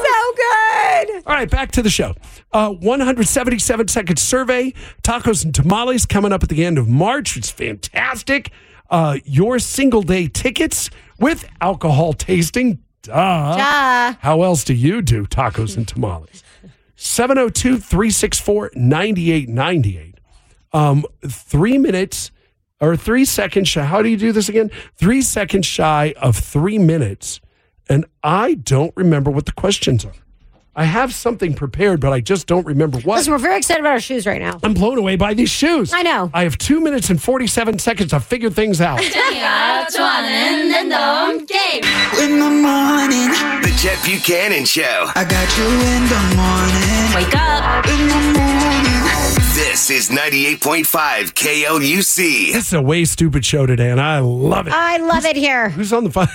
so good. all right, back to the show. Uh, one hundred seventy-seven second survey. Tacos and tamales coming up at the end of March. It's fantastic. Uh, your single day tickets with alcohol tasting. Duh. Duh. How else do you do tacos and tamales? seven oh two, three six four, nine eight nine eight. Um, three minutes or three seconds shy. How do you do this again? Three seconds shy of three minutes. And I don't remember what the questions are. I have something prepared, but I just don't remember what. Listen, we're very excited about our shoes right now. I'm blown away by these shoes. I know. I have two minutes and forty-seven seconds to figure things out. In the morning, the Chet Buchanan Show. I got you in the morning. Wake up. In the morning. This is ninety-eight point five K L U C. This is a way stupid show today, and I love it. I love it here. Who's on the phone?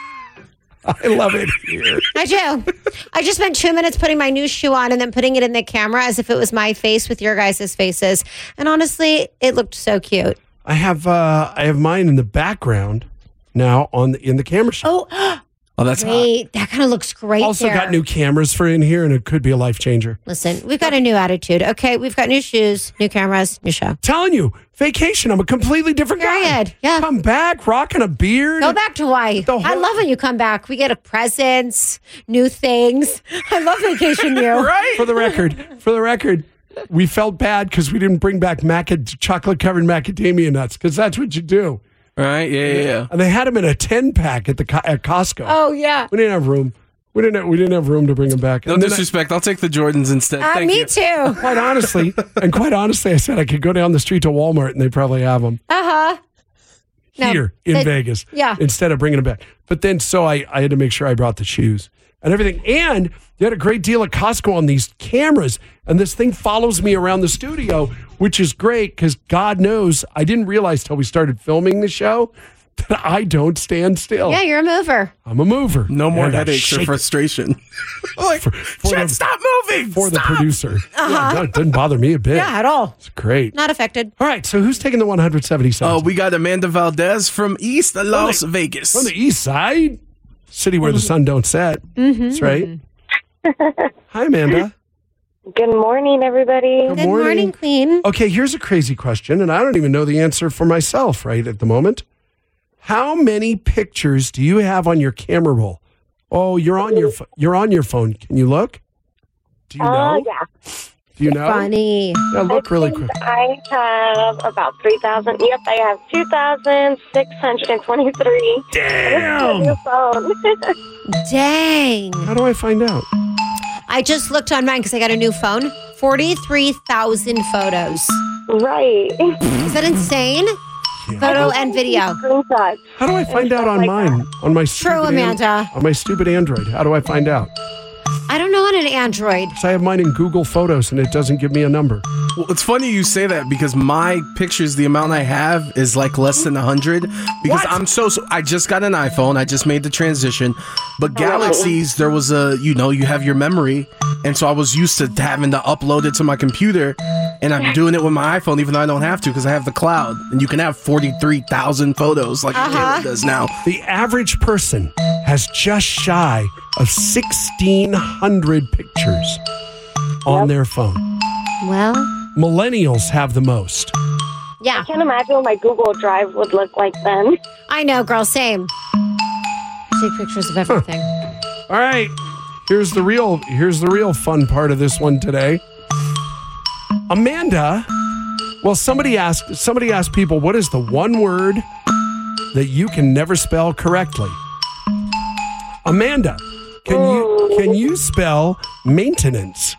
I love it here. I do. I just spent two minutes putting my new shoe on and then putting it in the camera as if it was my face with your guys' faces. And honestly, it looked so cute. I have uh, I have mine in the background now on the, in the camera shot. Oh, Oh, that's great. That kind of looks great Also there. got new cameras for in here, and it could be a life changer. Listen, we've got a new attitude. Okay, we've got new shoes, new cameras, new show. Telling you, vacation. I'm a completely different guy. Period. Yeah. Come back, rocking a beard. Go back to Hawaii. The I whole- love when you come back. We get a presents, new things. I love vacation you. right. For the record, for the record, we felt bad because we didn't bring back maca- chocolate covered macadamia nuts because that's what you do. Right? Yeah, yeah, yeah. And they had them in a ten pack at the Co- at Costco. Oh, yeah. We didn't have room. We didn't. Have, we didn't have room to bring them back. No And then I- disrespect. I'll take the Jordans instead. Uh, Thank me you. too. quite honestly, and quite honestly, I said I could go down the street to Walmart and they probably have them Uh-huh. No, here in they- Vegas. yeah. Instead of bringing them back. But then, so I, I had to make sure I brought the shoes and everything. And you had a great deal at Costco on these cameras. And this thing follows me around the studio, which is great because God knows I didn't realize till we started filming the show that I don't stand still. Yeah, you're a mover. I'm a mover. No more And I headaches or shake frustration. like, for, for Chet, the, stop moving. for the Stop. producer. Uh-huh. Yeah, no, it doesn't bother me a bit. Yeah, at all. It's great. Not affected. All right, so who's taking the one hundred seventy-seven? Oh, we got Amanda Valdez from East Las the- Vegas. From the east side, city where the sun don't set. Mm-hmm. That's right. Hi, Amanda. Good morning, everybody. Good Good morning, morning. Queen. Okay, here's a crazy question, and I don't even know the answer for myself right at the moment. How many pictures do you have on your camera roll? Oh, you're on your pho- you're on your phone. Can you look? Do you know? Uh, yeah. Do you know? Funny. Yeah, look I really think quick. I have about three thousand. Yep, I have two thousand six hundred twenty-three. Damn. Your phone. Dang. How do I find out? I just looked on mine because I got a new phone. forty-three thousand photos. Right. Is that insane? Photo and video. Screenshots. How do I find out on mine? On my stupid True, Amanda. on my stupid Android. How do I find out? I don't know on an Android. So I have mine in Google Photos and it doesn't give me a number. Well, it's funny you say that because my pictures, the amount I have is like less than one hundred because What? I'm so, so, I just got an iPhone. I just made the transition. But Galaxies, there was a, you know, you have your memory. And so I was used to having to upload it to my computer. And I'm doing it with my iPhone even though I don't have to because I have the cloud. And you can have forty-three thousand photos like Uh-huh. Kayla does now. The average person has just shy of sixteen hundred pictures on their phone. Well, Millennials have the most. yeah. I can't imagine what my Google Drive would look like then. I know, girl. Same. Take pictures of everything. All right. Here's the real here's the real fun part of this one today. Amanda, well, somebody asked somebody asked people, what is the one word that you can never spell correctly? Amanda, can you can you spell maintenance?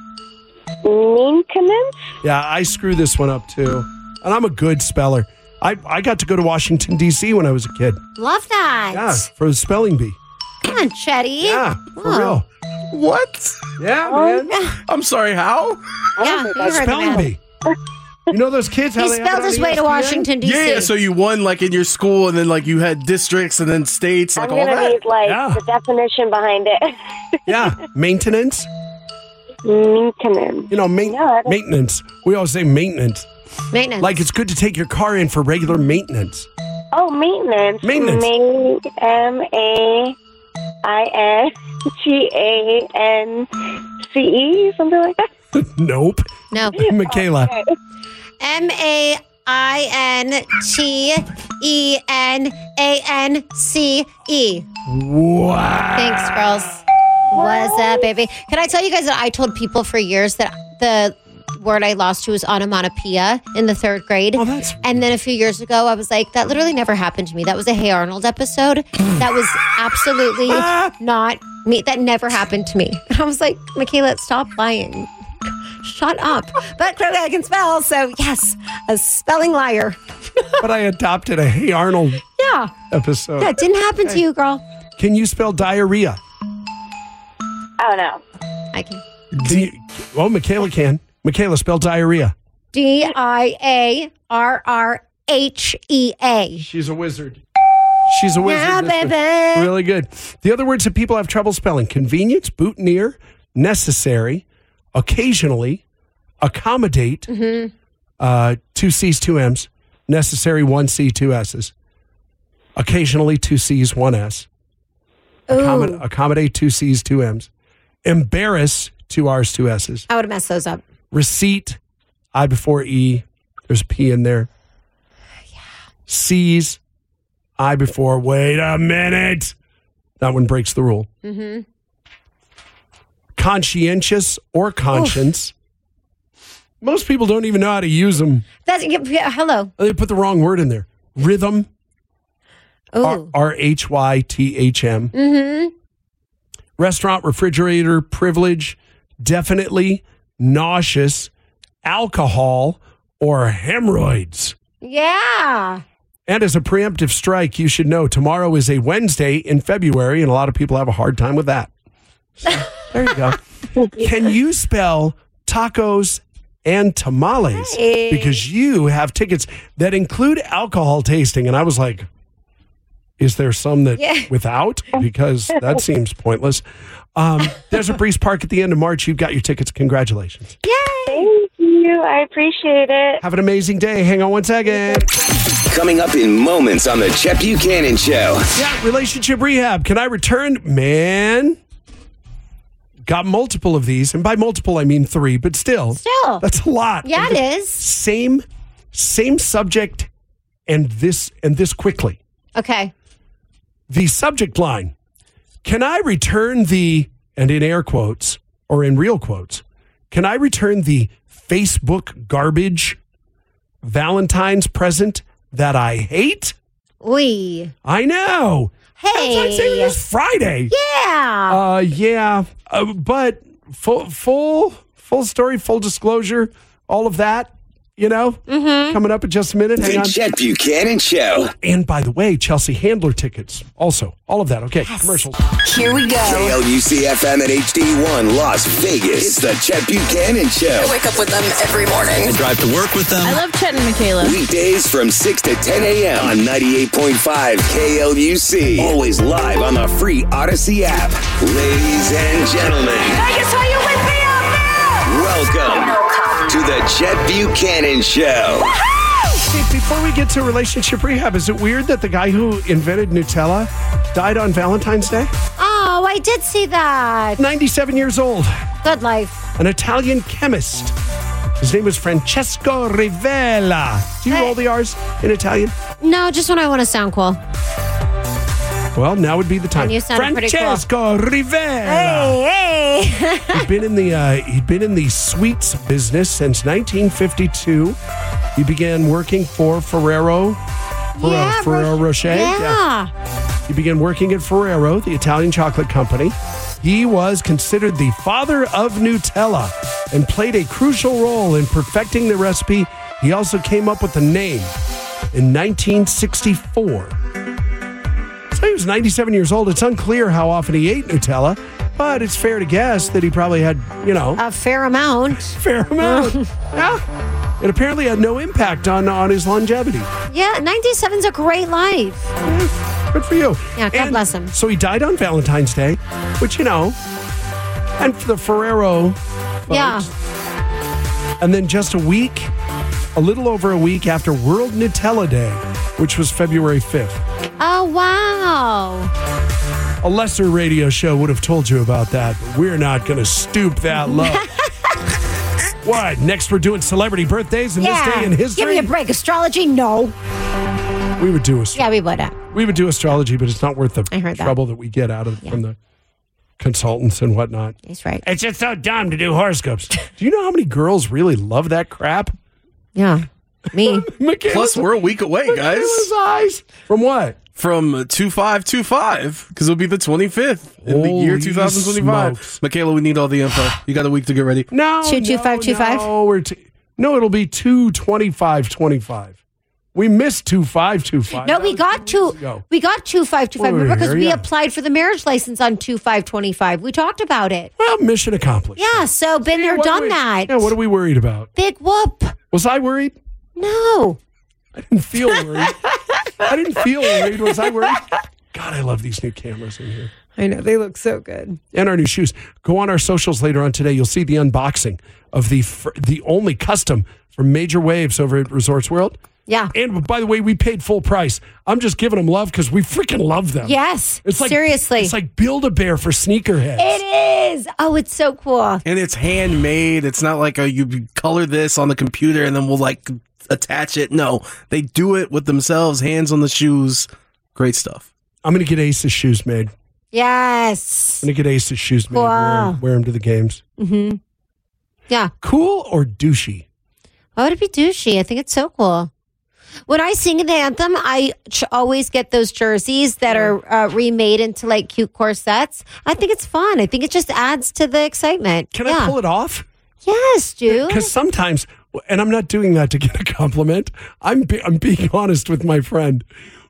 Maintenance? Yeah, I screw this one up too. And I'm a good speller. I, I got to go to Washington, D C when I was a kid. Love that. Yeah, for the spelling bee. Come on, Chetty. Yeah, for Oh. real. What? Yeah, man. I'm sorry, how? Yeah, you heard the Spelling man. bee. You know those kids, how He they have spelled it on his way to E S P N? Washington, D C. Yeah, yeah, so you won like in your school and then like you had districts and then states, like I'm all going to that. need like Yeah. the definition behind it. Yeah, maintenance. Maintenance. You know, ma- Yeah, I don't- maintenance. We always say maintenance. Maintenance. Like it's good to take your car in for regular maintenance. Oh, maintenance. Maintenance. Ma- M A I N T A N C E, something like that. Nope. No. Michaela. Okay. M A I N T E N A N C E. Wow. Thanks, girls. What's up, baby? Can I tell you guys that I told people for years that the word I lost to was onomatopoeia in the third grade? Oh, that's And then a few years ago, I was like, that literally never happened to me. That was a Hey Arnold episode. That was absolutely not me. That never happened to me. And I was like, Michaela, stop lying. Shut up. But clearly I can spell. So, yes, a spelling liar. But I adopted a Hey Arnold Yeah. episode. That didn't happen to you, girl. Can you spell diarrhea? Oh, no. I can. Can you, well, Michaela can. Michaela, spell diarrhea. D I A R R H E A. She's a wizard. She's a wizard. Yeah, This was baby. Really good. The other words that people have trouble spelling: convenience, boutonniere, necessary, occasionally, accommodate, Mm-hmm. uh, two C's, two M's, necessary, one C, two S's, occasionally, two C's, one S, Accommod- Ooh. accommodate, two C's, two M's, embarrass, two R's, two S's, I would have messed those up. receipt, I before E, there's a P in there, C's, I before, wait a minute. That one breaks the rule. Mm-hmm. Conscientious or conscience. Most people don't even know how to use them. That's yeah, yeah, hello. They put the wrong word in there. Rhythm. Ooh. R H Y T H M. Mm-hmm. Restaurant, refrigerator, privilege, definitely, nauseous, alcohol, or hemorrhoids. Yeah. And as a preemptive strike, you should know tomorrow is a Wednesday in February, and a lot of people have a hard time with that. So, there you go. Can you spell tacos and tamales? Hey. Because you have tickets that include alcohol tasting. And I was like, is there some that Yeah. without? Because that seems pointless. Um, Desert Breeze Park at the end of March. You've got your tickets. Congratulations. Yay. Thank you. I appreciate it. Have an amazing day. Hang on one second. Coming up in moments on the Chet Buchanan Show. Yeah, relationship rehab. Can I return? Man, got multiple of these. And by multiple, I mean three, but still. Still. That's a lot. Yeah, And it the is. Same, same subject and this, and this quickly. Okay. The subject line, can I return the, and in air quotes, or in real quotes, can I return the Facebook garbage Valentine's present that I hate? Oi. I know. Hey. Valentine's Day is Friday. Yeah. Uh, yeah. Uh, but full, full, full story, full disclosure, all of that, you know, mm-hmm. coming up in just a minute. Hang The on. Chet Buchanan Show. And by the way, Chelsea Handler tickets. Also, all of that. Okay, yes. Commercials. Here we go. K L U C F M at H D one, Las Vegas. It's the Chet Buchanan Show. I wake up with them every morning. I drive to work with them. I love Chet and Michaela. Weekdays from six to ten a.m. on ninety-eight point five K L U C. Always live on the free Odyssey app. Ladies and gentlemen. Vegas, are you with me out there? Welcome to the Chet Buchanan Show. Hey, before we get to relationship rehab, is it weird that the guy who invented Nutella died on Valentine's Day? Oh, I did see that. ninety-seven years old. Good life. An Italian chemist. His name was Francesco Rivella. Do you Hey. roll the R's in Italian? No, just when I want to sound cool. Well, now would be the time. And you sounded pretty cool. Francesco Rivella. Hey, hey. He'd been in the uh, he'd been in the sweets business since nineteen fifty-two. He began working for Ferrero Ferrero, Yeah, Ferrero Ro- Rocher. Yeah. He began working at Ferrero, the Italian chocolate company. He was considered the father of Nutella and played a crucial role in perfecting the recipe. He also came up with the name in nineteen sixty-four. So he was ninety-seven years old. It's unclear how often he ate Nutella, but it's fair to guess that he probably had, you know, A fair amount. fair amount. Yeah. It apparently had no impact on, on his longevity. Yeah, ninety-seven's a great life. Good for you. Yeah, God And bless him. So he died on Valentine's Day, which, you know, and for the Ferrero folks. Yeah. And then just a week, a little over a week after World Nutella Day, which was February fifth. Oh, wow. A lesser radio show would have told you about that, but we're not going to stoop that low. What? Next, we're doing celebrity birthdays and Yeah. this day in history? Give me a break. Astrology? No. We would do astrology. Yeah, we would. Uh, We would do astrology, but it's not worth the I heard that. trouble that we get out of from the consultants and whatnot. He's right. It's just so dumb to do horoscopes. Do you know how many girls really love that crap? Yeah. Me. Michaela's, Plus, we're a week away, guys. Michaela's eyes. From what? From two five two five, because it'll be the twenty-fifth in the year Holy two thousand twenty-five. smokes. Michaela, we need all the info. You got a week to get ready. No, Two, two, no, five, two, no, five? we're t- no, it'll be two twenty-five twenty-five. We missed two five two five. No, we got two. We got two five two five. Over Remember, because here, we yeah. applied for the marriage license on two five twenty five. We talked about it. Well, mission accomplished. Yeah. So been there, What are done we- that. Yeah, what are we worried about? Big whoop. Was I worried? No. I didn't feel worried. I didn't feel worried. Was I worried? God, I love these new cameras in here. I know they look so good. And our new shoes. Go on our socials later on today. You'll see the unboxing of the fir- the only custom from Major Waves over at Resorts World. Yeah. And by the way, we paid full price. I'm just giving them love because we freaking love them. Yes. It's like seriously. It's like Build-A-Bear for sneakerheads. It is. Oh, it's so cool. And it's handmade. It's not like a, you color this on the computer and then we'll like attach it. No, they do it with themselves, hands on the shoes. Great stuff. I'm going to get Ace's shoes made. Yes. I'm going to get Ace's shoes made. Wow. Wear, 'em- wear them to the games. Mm-hmm. Yeah. Cool or douchey? Why would it be douchey? I think it's so cool. When I sing the anthem, I ch- always get those jerseys that are uh, remade into like cute corsets. I think it's fun. I think it just adds to the excitement. Can yeah. I pull it off? Yes, dude. Because sometimes, and I'm not doing that to get a compliment. I'm be, I'm being honest with my friend,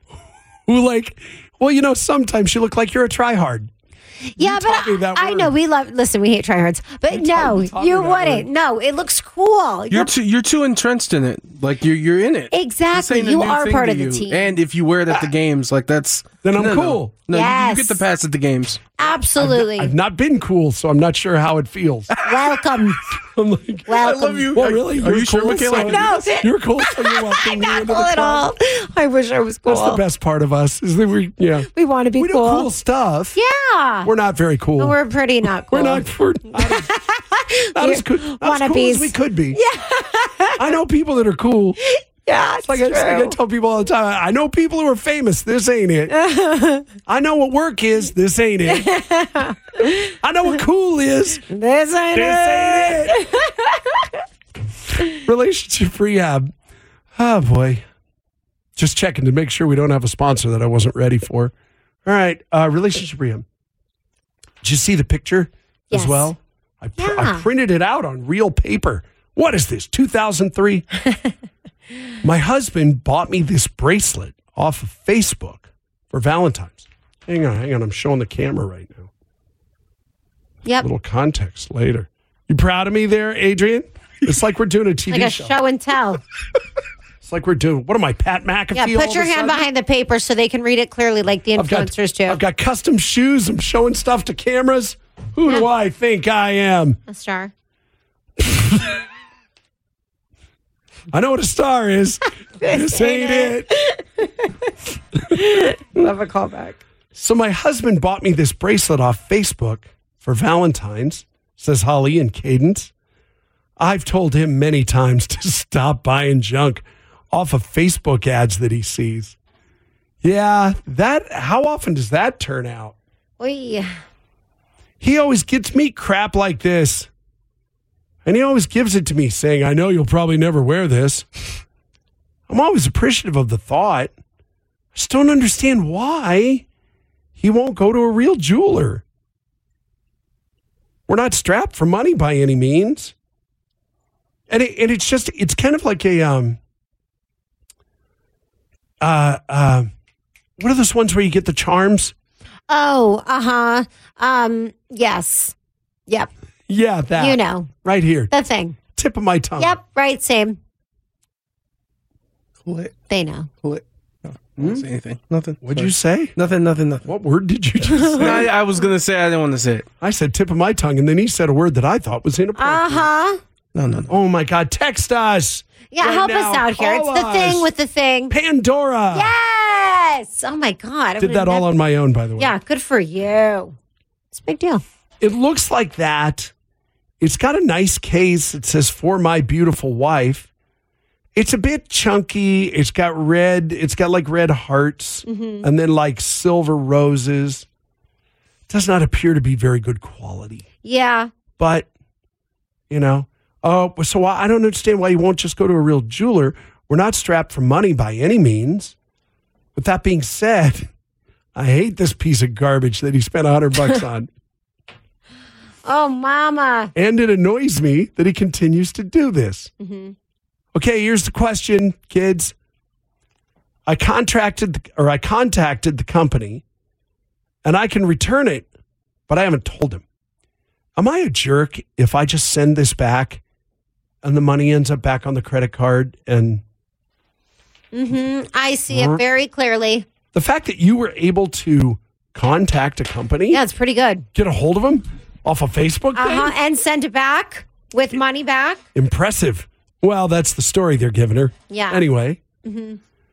who like, well, you know, sometimes you look like you're a tryhard. Yeah, taught me but that I, I word. know we love. Listen, we hate tryhards, but You no, taught- you taught me you that wouldn't. word. No, it looks cool. You're too you're too entrenched in it. Like you're you're in it. Exactly. This ain't a You new are thing part to of the you. team. And if you wear it at the games, like that's Then I'm no, no. cool. No, you- Yes. you, get the pass at the games. Absolutely. I've not been cool, so I'm not sure how it feels. Welcome. I'm like, Welcome. I love you. well, Are- really? Are You're you sure, cool, Michaela? so- No. You're cool, so you're welcome. Not into the cool at club. all. I wish I was cool. That's the best part of us is that we, yeah, We want to be we do cool. cool stuff. Yeah. We're not very cool. We're pretty not cool. We're not. We're not, as, not as, good, not as cool Wannabes. as we could be. Yeah. I know people that are cool. Yeah, it's like, I, it's like I tell people all the time. I know people who are famous. This ain't it. I know what work is. This ain't it. I know what cool is. This ain't this it. Ain't it. Relationship rehab. Oh, boy. Just checking to make sure we don't have a sponsor that I wasn't ready for. All right. Uh, relationship rehab. Did you see the picture yes. as well? I, pr- yeah. I printed it out on real paper. What is this, two thousand three? My husband bought me this bracelet off of Facebook for Valentine's. Hang on, hang on. I'm showing the camera right now. Yep. A little context later. You proud of me there, Adrian? It's like we're doing a T V like a show. show and tell. It's like we're doing, what am I, Pat McAfee? Yeah, put your hand behind the paper so they can read it clearly like the influencers I've got, do. I've got custom shoes. I'm showing stuff to cameras. Who yeah. do I think I am? A star. I know what a star is. this, this ain't it. it. Love a callback. So my husband bought me this bracelet off Facebook for Valentine's, says Holly and Cadence. I've told him many times to stop buying junk off of Facebook ads that he sees. Yeah, that. How often does that turn out? Oy. He always gets me crap like this. And he always gives it to me saying, I know you'll probably never wear this. I'm always appreciative of the thought. I just don't understand why he won't go to a real jeweler. We're not strapped for money by any means. And, it, and it's just, it's kind of like a, um, uh, uh, what are those ones where you get the charms? Oh, uh-huh. Um, yes. Yep. Yeah, that. You know. Right here. The thing. Tip of my tongue. Yep, right, same. Clit. They know. Clit. No, I didn't say anything. Nothing. What'd Sorry. you say? Nothing, nothing, nothing. What word did you just say? I, I was going to say I didn't want to say it. I said tip of my tongue, and then he said a word that I thought was inappropriate. Uh-huh. No, no, no. Oh, my God. Text us. Yeah, right help now. us out here. Call it's the us. thing with the thing. Pandora. Yes. Oh, my God. I Did that all never... on my own, by the way. Yeah, good for you. It's a big deal. It looks like that. It's got a nice case. It says, for my beautiful wife. It's a bit chunky. It's got red. It's got like red hearts mm-hmm. and then like silver roses. Does not appear to be very good quality. Yeah. But, you know, oh, uh, so I don't understand why you won't just go to a real jeweler. We're not strapped for money by any means. With that being said, I hate this piece of garbage that he spent a hundred bucks on. Oh, mama. And it annoys me that he continues to do this. Mm-hmm. Okay, here's the question, kids. I contracted or I contacted the company and I can return it, but I haven't told him. Am I a jerk if I just send this back and the money ends up back on the credit card? And mm-hmm. I see it very clearly. The fact that you were able to contact a company. Yeah, it's pretty good. Get a hold of them off of Facebook thing? Uh-huh, and send it back with money back. Impressive. Well, that's the story they're giving her. Yeah. Anyway. Mm-hmm.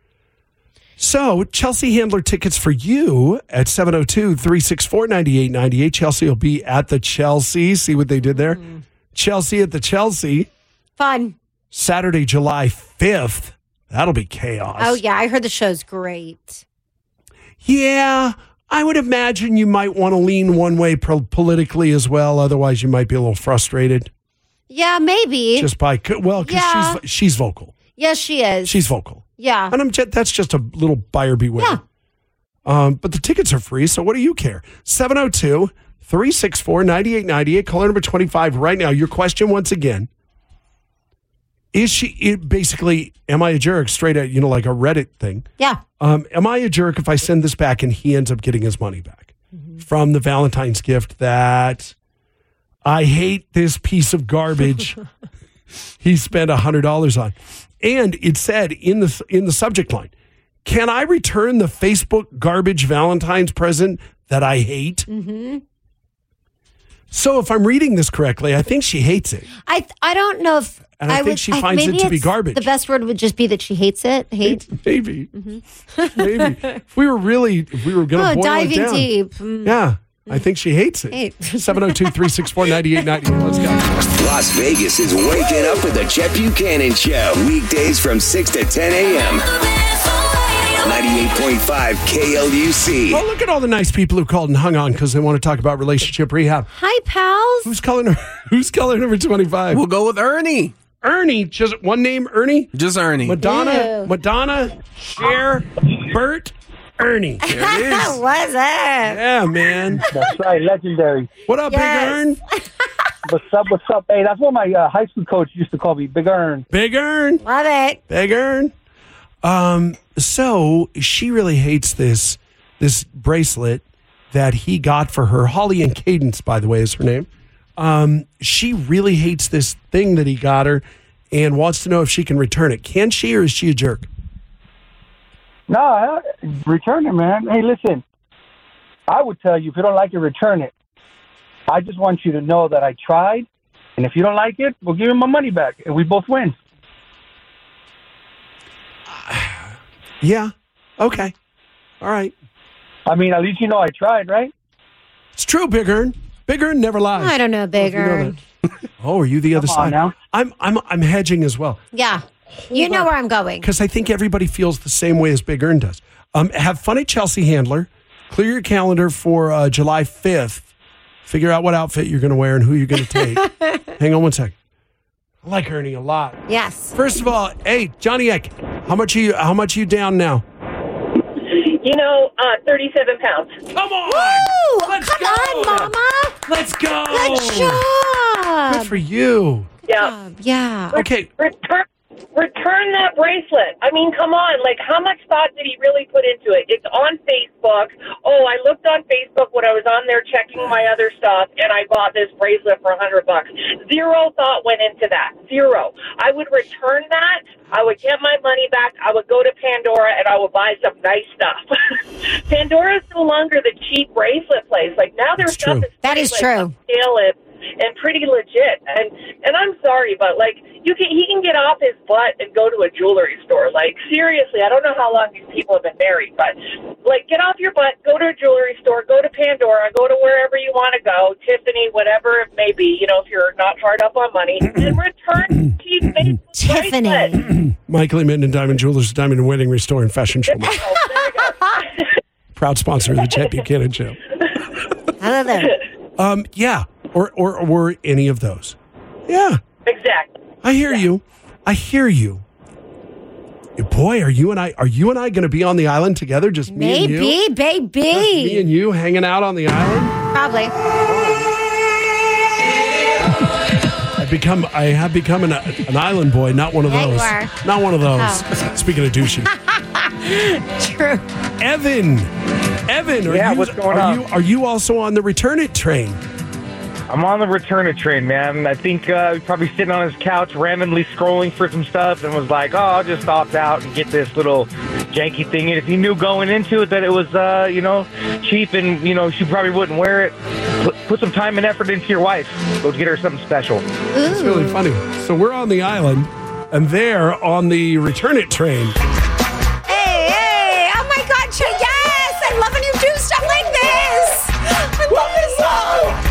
So, Chelsea Handler tickets for you at seven oh two, three six four, nine eight nine eight. Chelsea will be at the Chelsea. See what they did there? Mm. Chelsea at the Chelsea. Fun. Saturday, July fifth. That'll be chaos. Oh, yeah. I heard the show's great. Yeah. I would imagine you might want to lean one way pro- politically as well. Otherwise, you might be a little frustrated. Yeah, maybe. Just by, well, because yeah. she's, she's vocal. Yes, she is. She's vocal. Yeah. And I'm just, that's just a little buyer beware. Yeah. Um, but the tickets are free, so what do you care? seven oh two, three six four, nine eight nine eight, caller number twenty-five right now. Your question once again. Is she, it basically, am I a jerk? Straight at, you know, like a Reddit thing. Yeah. Um, am I a jerk if I send this back and he ends up getting his money back mm-hmm. from the Valentine's gift that I hate this piece of garbage he spent one hundred dollars on? And it said in the in the subject line, can I return the Facebook garbage Valentine's present that I hate? Mm-hmm. So if I'm reading this correctly, I think she hates it. I I don't know if and I, I think would, she finds I, it to be garbage. The best word would just be that she hates it. Hate, maybe, mm-hmm. maybe. If we were really, if we were going to oh, boil diving it down, deep. Mm. yeah. I think she hates it. Hey. seven oh two, three six four, nine eight nine eight. Let's go. Las Vegas is waking up with the Chet Buchanan Show. Weekdays from six to ten a.m. ninety-eight point five K L U C. Oh, look at all the nice people who called and hung on because they want to talk about relationship rehab. Hi, pals. Who's calling? Who's calling number twenty-five? We'll go with Ernie. Ernie, just one name, Ernie. Just Ernie. Madonna, Ew. Madonna, Cher, Bert, Ernie. There it is. What's up? Yeah, man. That's right, legendary. What up, Yes. Big Ern? What's up? What's up? Hey, that's what my uh, high school coach used to call me, Big Earn. Big Ern. Love it. Big Ern. Um, so she really hates this this bracelet that he got for her. Holly and Cadence, by the way, is her name. Um, she really hates this thing that he got her and wants to know if she can return it. Can she, or is she a jerk? No, I- return it, man. Hey, listen, I would tell you if you don't like it, return it. I just want you to know that I tried, and if you don't like it, we'll give you my money back, and we both win. Yeah. Okay. All right. I mean, at least you know I tried, right? It's true, Big Ern. Big Ern never lies. I don't know, You know bigger. that. Oh, are you the other Come on side? now. I'm I'm I'm hedging as well Yeah. You know where I'm going. because I think everybody feels the same way as Big Ern does. Um, have fun at Chelsea Handler. Clear your calendar for uh, July fifth. Figure out what outfit you're going to wear and who you're going to take. Hang on one second. I like Ernie a lot. Yes. First of all, hey Johnny Eck, how much are you? How much are you down now? You know, uh, thirty-seven pounds. Come on! Woo! Let's Come go! on, Mama. Let's go! Good job. Good for you. Yeah. Yeah. Okay. Return, return that bracelet. I mean, come on. Like, how much thought did he really put into it? It's on Facebook. Oh, I looked on Facebook when I was on there checking my other stuff, and I bought this bracelet for a hundred bucks. Zero thought went into that. Zero. I would return that. I would get my money back. I would go to Pandora, and I would buy some nice stuff. Pandora is no longer the cheap bracelet place. Like, now their That's stuff true. is That pretty, is like, true. upscale and and pretty legit. And and I'm sorry, but like you can he can get off his butt and go to a jewelry store. Like seriously, I don't know how long these people have been married, but like get off your butt, go to a jewelry store, go to Pandora, go to wherever you want to go, Tiffany, whatever it may be. You know, if you're not hard up on money, and return cheap Facebook bracelet. Tiffany. Michael Emmett and Diamond Jewelers, Diamond and Wedding Restore and Fashion Show. Oh, there you go. Proud sponsor of the Chet Buchanan Show. Hello. Um, yeah, or, or or any of those. Yeah, Exactly. I hear you. I hear you. Boy, are you and I are you and I going to be on the island together? Just me and you. Maybe, baby. Just me and you hanging out on the island. Probably. I've become. I have become an, an island boy, not one of Yeah, you those. are. Not one of those. Oh. Speaking of douchey, True. Evan. Evan, are Yeah, you what's going are on? you are you also on the return it train? I'm on the return it train, man. I think uh, he's probably sitting on his couch randomly scrolling for some stuff and was like, oh, I'll just opt out and get this little janky thing. And if he knew going into it that it was, uh, you know, cheap and, you know, she probably wouldn't wear it, put, put some time and effort into your wife. Go get her something special. It's really funny. So we're on the island, and they're on the return it train. Hey, hey. Oh my God. Ch- Yes. I love when you do stuff like this. I love this song.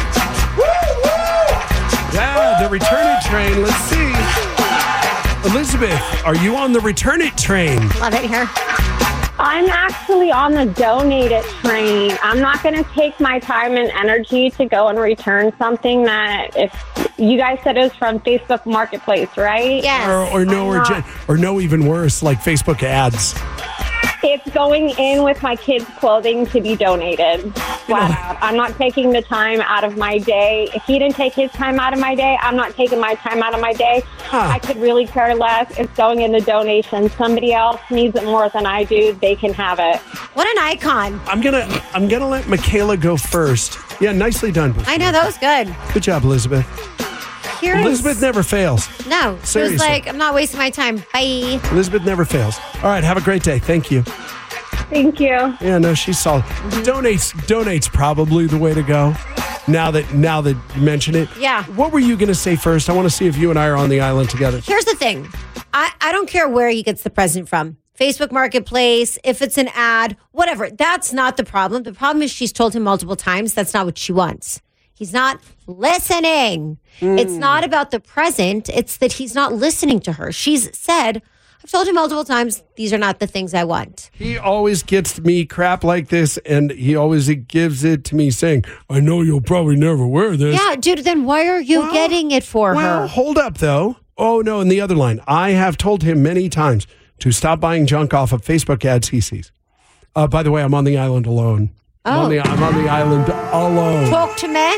Yeah, the return it train. Let's see. Elizabeth, are you on the return it train? Love it here. I'm actually on the donate it train. I'm not going to take my time and energy to go and return something that if you guys said it was from Facebook Marketplace, right? Yes. Or, or no, I'm or, not- gen- or no, even worse, like Facebook ads. It's going in with my kids' clothing to be donated. Flat out. I'm not taking the time out of my day. If he didn't take his time out of my day, I'm not taking my time out of my day. Huh. I could really care less. It's going in the donation. Somebody else needs it more than I do. They can have it. What an icon. I'm gonna I'm gonna let Michaela go first. Yeah, nicely done. I know. That was good. Good job, Elizabeth. Here's, Elizabeth never fails. No. She Seriously. was like, I'm not wasting my time. Bye. Elizabeth never fails. All right, have a great day. Thank you. Thank you. Yeah, no, she's solid. Mm-hmm. Donates donates probably the way to go. Now that now that you mention it. Yeah. What were you gonna say first? I want to see if you and I are on the island together. Here's the thing. I, I don't care where he gets the present from. Facebook Marketplace, if it's an ad, whatever. That's not the problem. The problem is she's told him multiple times that's not what she wants. He's not listening. Mm. It's not about the present. It's that he's not listening to her. She's said, I've told him multiple times, these are not the things I want. He always gets me crap like this, and he always gives it to me saying, I know you'll probably never wear this. Yeah, dude, then why are you well, getting it for well, her? Hold up, though. Oh, no, in the other line, I have told him many times to stop buying junk off of Facebook ads he sees. Uh, by the way, I'm on the island alone. Oh. I'm, on the, I'm on the island alone. Talk to me.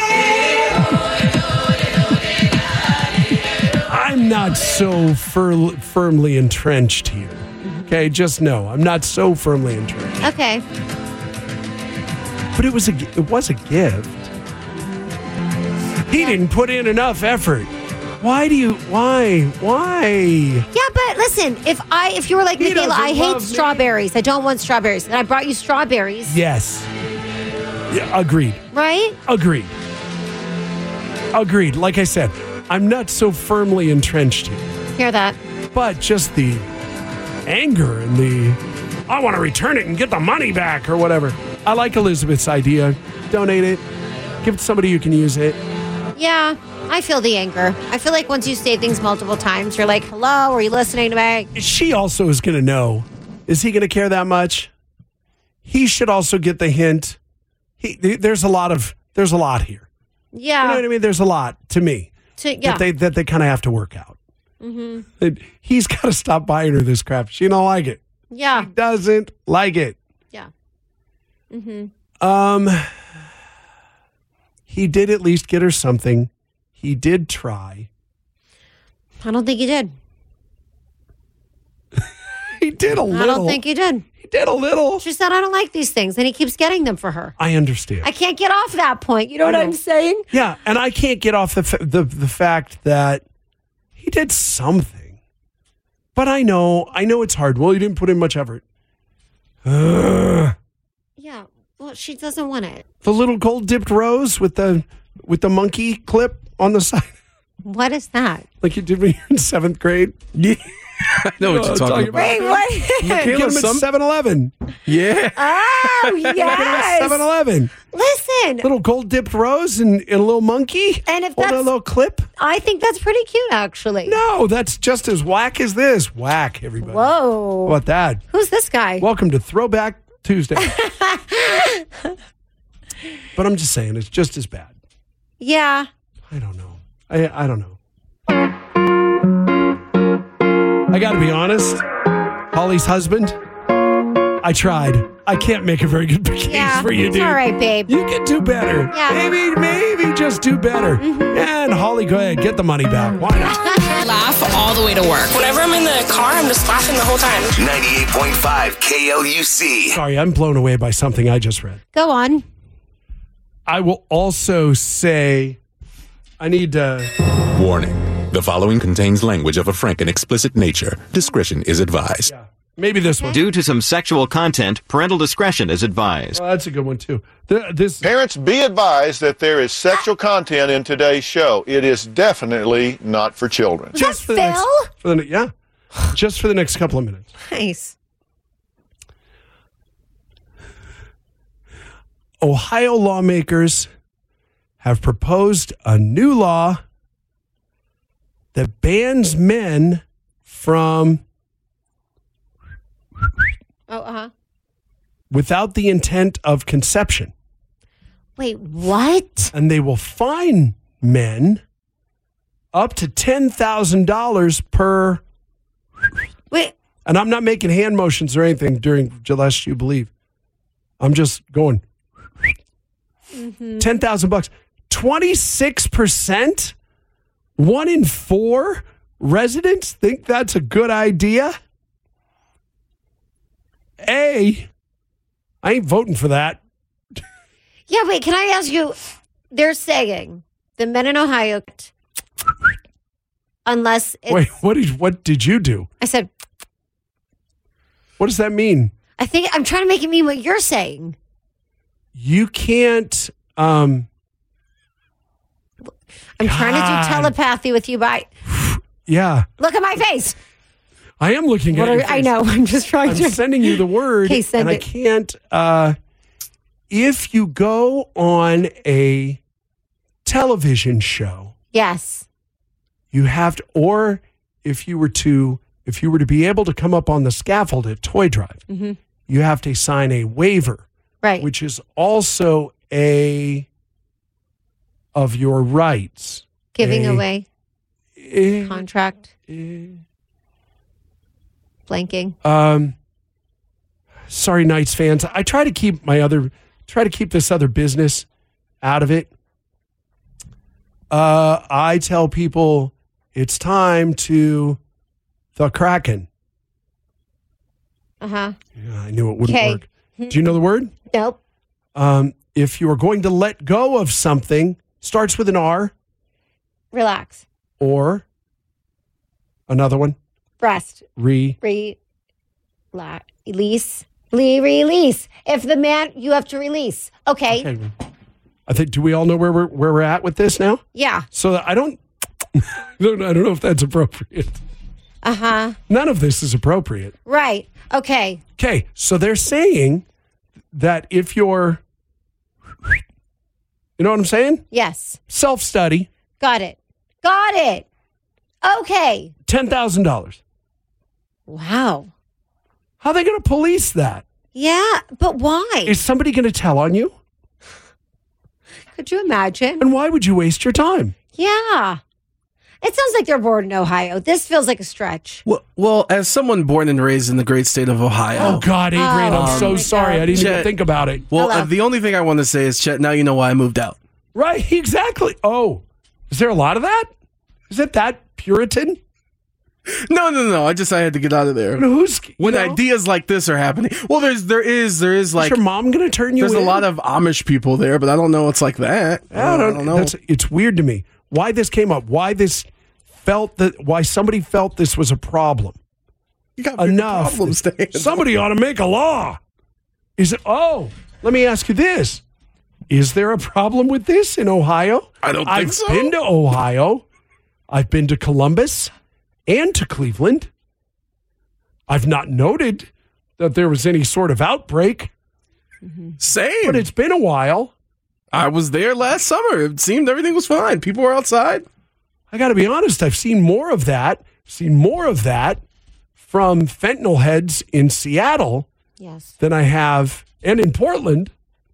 I'm not so fir- firmly entrenched here. Okay, just know I'm not so firmly entrenched. Okay. But it was a it was a gift. He didn't put in enough effort. Why do you? Why? Why? Yeah, but listen, if I if you were like, He Michaela, I hate love me. strawberries. I don't want strawberries. And I brought you strawberries. Yes. Yeah, agreed. Right? Agreed. Agreed. Like I said, I'm not so firmly entrenched here. Hear that? But just the anger and the, I want to return it and get the money back or whatever. I like Elizabeth's idea. Donate it. Give it to somebody who can use it. Yeah, I feel the anger. I feel like once you say things multiple times, you're like, hello, are you listening to me? She also is going to know. Is he going to care that much? He should also get the hint. He, there's a lot of, there's a lot here. Yeah. You know what I mean? There's a lot to me To, yeah. that they, that they kind of have to work out. Mm-hmm. And he's got to stop buying her this crap. She don't like it. Yeah. She doesn't like it. Yeah. Mm-hmm. Um, he did at least get her something. He did try. I don't think he did. He did a little. I don't think he did. He did a little. She said, I don't like these things. And he keeps getting them for her. I understand. I can't get off that point. You know I what know. I'm saying? Yeah, and I can't get off the, fa- the the fact that he did something. But I know, I know it's hard. Well, he didn't put in much effort. Ugh. Yeah. Well, she doesn't want it. The little gold dipped rose with the with the monkey clip on the side. What is that? Like you did when you were in seventh grade? Yeah. I know what you're talking about. Wait, what? Get him at some- seven eleven. Yeah. Oh, yes. seven eleven. Listen. Little gold dipped rose and, and a little monkey. And if on a that's- little clip. I think that's pretty cute, actually. No, that's just as whack as this. Whack, everybody. Whoa. How about that? Who's this guy? Welcome to Throwback Tuesday. But I'm just saying, it's just as bad. Yeah. I don't know. I I don't know. I got to be honest. Holly's husband, I tried. I can't make a very good case Yeah, for you, it's dude. all right, babe. You can do better. Yeah. Maybe, maybe just do better. Mm-hmm. And Holly, go ahead, get the money back. Why not? Laugh all the way to work. Whenever I'm in the car, I'm just laughing the whole time. ninety-eight point five K L U C. Sorry, I'm blown away by something I just read. Go on. I will also say, I need to. Warning. The following contains language of a frank and explicit nature. Discretion is advised. Yeah. Maybe this one. Due to some sexual content, parental discretion is advised. Well, that's a good one, too. The, this Parents, be advised that there is sexual content in today's show. It is definitely not for children. Was just that for the next, Phil? for the, ne- yeah. Just for the next couple of minutes. Nice. Ohio lawmakers have proposed a new law that bans men from, Oh, uh-huh. without the intent of conception. Wait, what? And they will fine men up to ten thousand dollars per. Wait. And I'm not making hand motions or anything during Lest You Believe. I'm just going. Mm-hmm. ten thousand bucks. twenty-six percent? One in four residents think that's a good idea? A, I ain't voting for that. Yeah, wait, can I ask you? They're saying the men in Ohio, unless it's, Wait, what did what did you do? I said, What does that mean? I think I'm trying to make it mean what you're saying. You can't. Um, I'm trying to God. do telepathy with you, but yeah. look at my face. I am looking What at are, your I face. know. I'm just trying I'm to. sending you the word, Okay, send and I it. can't. Uh, if you go on a television show, Yes. you have to, or if you were to, if you were to be able to come up on the scaffold at Toy Drive, hmm you have to sign a waiver, Right. which is also a of your rights. Giving A- away eh, contract. eh, Blanking. Um, sorry, Knights fans. I try to keep my other, try to keep this other business out of it. Uh, I tell people it's time to the Kraken. Uh huh. Yeah, I knew it wouldn't Okay. work. Do you know the word? Nope. Um, if you are going to let go of something, starts with an R Relax. or another one. Breast. Re. Re. La, release. Re- release. If the man, you have to release. Okay. Okay. I think. Do we all know where we're where we're at with this now? Yeah. So I don't. I don't I don't know if that's appropriate. Uh huh. None of this is appropriate. Right. Okay. Okay, so they're saying that if you're, you know what I'm saying? Yes. Self study, Got it. Got it. Okay. ten thousand dollars. Wow. How are they going to police that? Yeah, but why? Is somebody going to tell on you? Could you imagine? And why would you waste your time? Yeah. It sounds like they're born in Ohio. This feels like a stretch. Well, well, as someone born and raised in the great state of Ohio. Oh, God, Adrian, Oh, I'm so my sorry. God. I didn't even Chet- think about it. Well, Hello. uh, the only thing I want to say is, Chet, now you know why I moved out. Right, exactly. Oh, is there a lot of that? Is it that Puritan? No, no, no. I just I had to get out of there. And who's you When know, ideas like this are happening. Well, there's there is there is is like your mom going to turn you there's in? a lot of Amish people there, but I don't know it's like that. I don't, know. That's, it's weird to me why this came up. Why this felt that? Why somebody felt this was a problem? You got big Enough. problems to handle. Somebody ought to make a law. Is it? Oh, let me ask you this: is there a problem with this in Ohio? I don't think I've so. been to Ohio. I've been to Columbus and to Cleveland. I've not noted that there was any sort of outbreak, Same. but it's been a while. I was there last summer. It seemed everything was fine. People were outside. I got to be honest, I've seen more of that, seen more of that from fentanyl heads in Seattle Yes. than I have, and in Portland,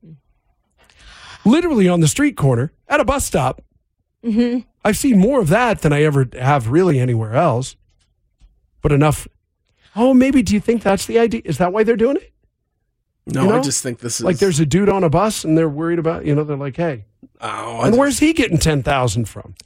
literally on the street corner at a bus stop. Mm-hmm. I've seen more of that than I ever have really anywhere else. But enough. Oh, maybe do you think that's the idea? Is that why they're doing it? No, You know? I just think this is Like there's a dude on a bus and they're worried about, you know, they're like, hey, Oh, I and just- where's he getting ten thousand from?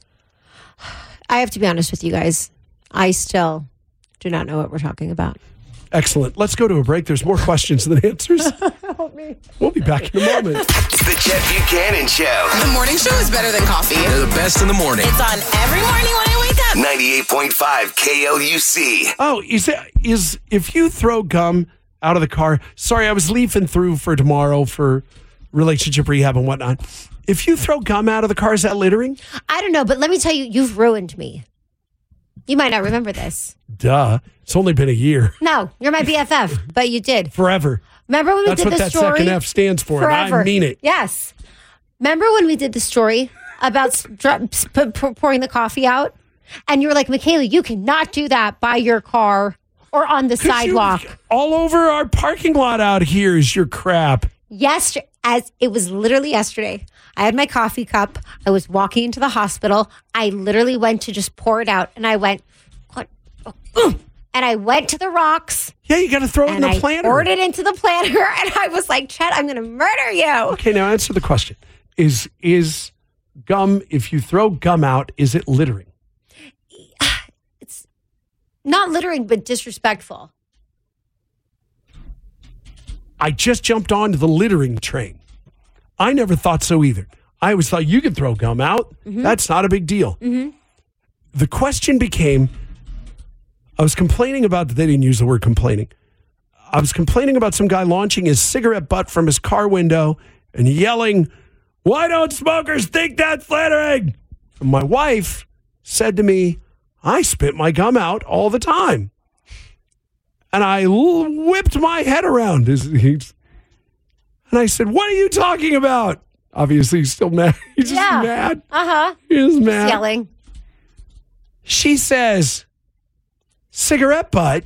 I have to be honest with you guys. I still do not know what we're talking about. Excellent. Let's go to a break. There's more questions than answers. Help me. We'll be back in a moment. It's the Chet Buchanan Show. The morning show is better than coffee. They're the best in the morning. It's on every morning when I wake up. ninety-eight point five K L U C. Oh, is it, is if you throw gum out of the car? Sorry, I was leafing through for tomorrow for relationship rehab and whatnot. If you throw gum out of the car, is that littering? I don't know, but let me tell you, you've ruined me. You might not remember this. Duh. It's only been a year. No, you're my B F F, but you did. Forever. Remember when we That's did what the that story? second F stands for, and Forever. I mean it. Yes. Remember when we did the story about s- dr- s- p- p- pouring the coffee out? And you were like, Michaela, you cannot do that by your car or on the 'Cause you- sidewalk. all over our parking lot out here is your crap. Yesterday, as it was literally yesterday, I had my coffee cup. I was walking into the hospital. I literally went to just pour it out, and I went, what? Oh, ugh. And I went to the rocks. Yeah, you got to throw it in and the I planter. poured it into the planter, and I was like, Chet, I'm going to murder you. Okay, now answer the question. Is is gum, if you throw gum out, is it littering? It's not littering, but disrespectful. I just jumped onto the littering train. I never thought so either. I always thought you could throw gum out. Mhm. That's not a big deal. Mm-hmm. The question became, I was complaining about, they didn't use the word complaining. I was complaining about some guy launching his cigarette butt from his car window and yelling, why don't smokers think that's littering? And my wife said to me, I spit my gum out all the time. And I l- whipped my head around. And I said, what are you talking about? Obviously, he's still mad. He's just yeah. mad. Uh-huh. He's mad. He's yelling. She says, cigarette butt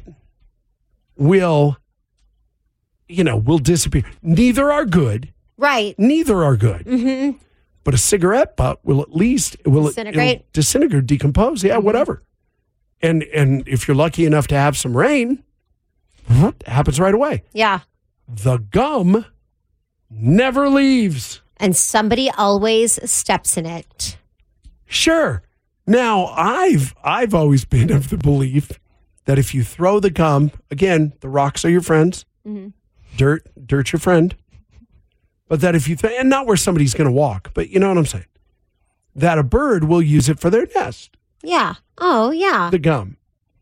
will, you know, will disappear. Neither are good. Right. Neither are good. Mm-hmm. But a cigarette butt will at least it will disintegrate, it'll disintegrate, decompose. Yeah, mm-hmm. whatever. And and if you're lucky enough to have some rain, it happens right away. Yeah. The gum never leaves. And somebody always steps in it. Sure. Now, I've I've always been of the belief that if you throw the gum, again, the rocks are your friends. Mm-hmm. Dirt, dirt's your friend. But that if you th- and not where somebody's going to walk, but you know what I'm saying, that a bird will use it for their nest. Yeah. Oh, yeah. The gum.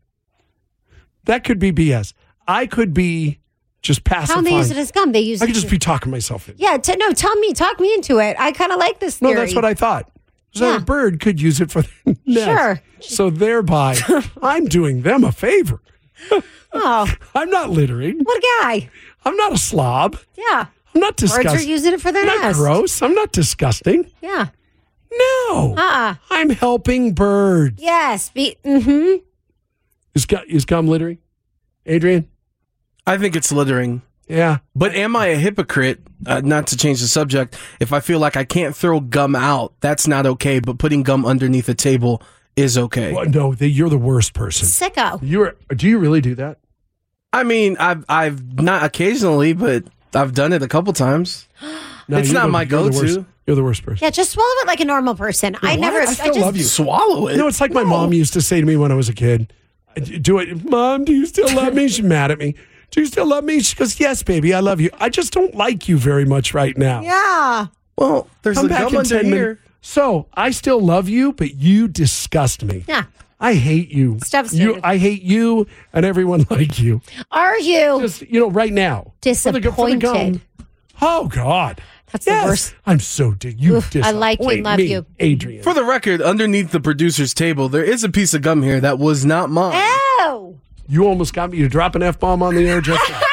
That could be B S. I could be just pacifying. How they use it as gum? They use I it. could just be talking myself in. Yeah. T- no, tell me. Talk me into it. I kind of like this theory. No, that's what I thought. So Yeah. a bird could use it for their nest. Sure. So thereby, I'm doing them a favor. Oh. I'm not littering. What a guy. I'm not a slob. Yeah. I'm not disgusting. Birds are using it for their I'm not nest. gross. I'm not disgusting. Yeah. No. Uh-uh. I'm helping birds. Yes. Be- mm-hmm. Is, gu- is gum littering? Adrian? I think it's littering. Yeah. But am I a hypocrite, uh, not to change the subject, if I feel like I can't throw gum out, that's not okay, but putting gum underneath a table is okay? Well, no, they, you're the worst person. Sicko. You're. Do you really do that? I mean, I've, I've not occasionally, but I've done it a couple times. No, it's you're not the- my you're the go-to. worst. You're the worst person. Yeah, just swallow it like a normal person. I What? never. I still just, love you. Swallow it. No, it's like my mom used to say to me when I was a kid. Do it. Mom, do you still love me? She's mad at me. Do you still love me? She goes, yes, baby, I love you. I just don't like you very much right now. Yeah. Well, there's Come a back gum in under ten here. minutes. So I still love you, but you disgust me. Yeah. I hate you. Stuff's You, good. I hate you and everyone like you. Are you Just, you know, right now. For the gu- for the gum. disappointed? Oh, God. That's Yes. the worst. I'm so di- you Oof, I like you and disappoint love me, you. Adrian. For the record, underneath the producer's table, there is a piece of gum here that was not mine. Oh. You almost got me to drop an F-bomb on the air just now.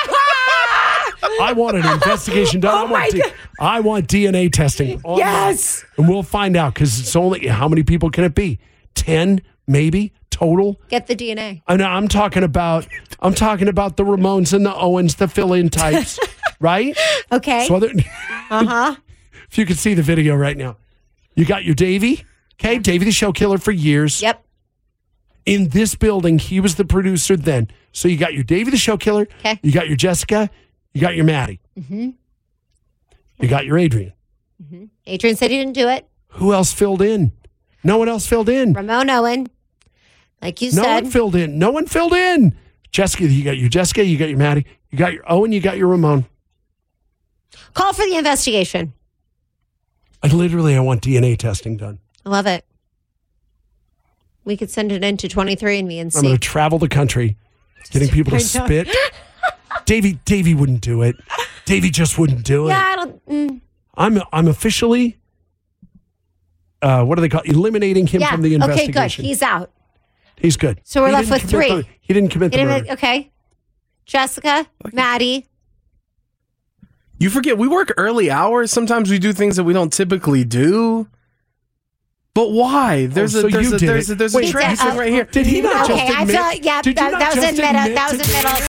I want an investigation done. Oh I, want my D- God. I want D N A testing. on Yes. that. And we'll find out because it's only, how many people can it be? ten, maybe, total? Get the D N A. I know, I'm talking about, I'm talking about the Ramones and the Owens, the fill-in types, right? Okay. So other, Uh-huh. if you could see the video right now. You got your Davey, okay? Davey the show killer for years. Yep. In this building, he was the producer then. So you got your Davey the show killer. Okay. You got your Jessica. You got your Maddie. Mm-hmm. You got your Adrian. Mm-hmm. Adrian said he didn't do it. Who else filled in? No one else filled in. Ramon Owen. Like you no said. one filled in. No one filled in. Jessica, you got your Jessica. You got your Maddie. You got your Owen. You got your Ramon. Call for the investigation. I literally, I want D N A testing done. I love it. We could send it into twenty-three and me and I'm see. going to travel the country, getting people to I know. spit. Davey, Davey wouldn't do it. Davey just wouldn't do it. Yeah, I don't. Mm. I'm, I'm officially, uh, what do they call it? Eliminating him Yeah. from the Okay, investigation. good. He's out. He's good. So we're He left didn't with commit three. the- he didn't commit the Wait a murder. minute, okay. Jessica, Maddie. You forget, we work early hours. Sometimes we do things that we don't typically do. But why? There's Oh, a so there's you a did there's it. a there's Wait, a track you said- right here. Did he not Okay, just I admit? feel. Yeah, Did you that, not that was just in middle. admit That was to in middle.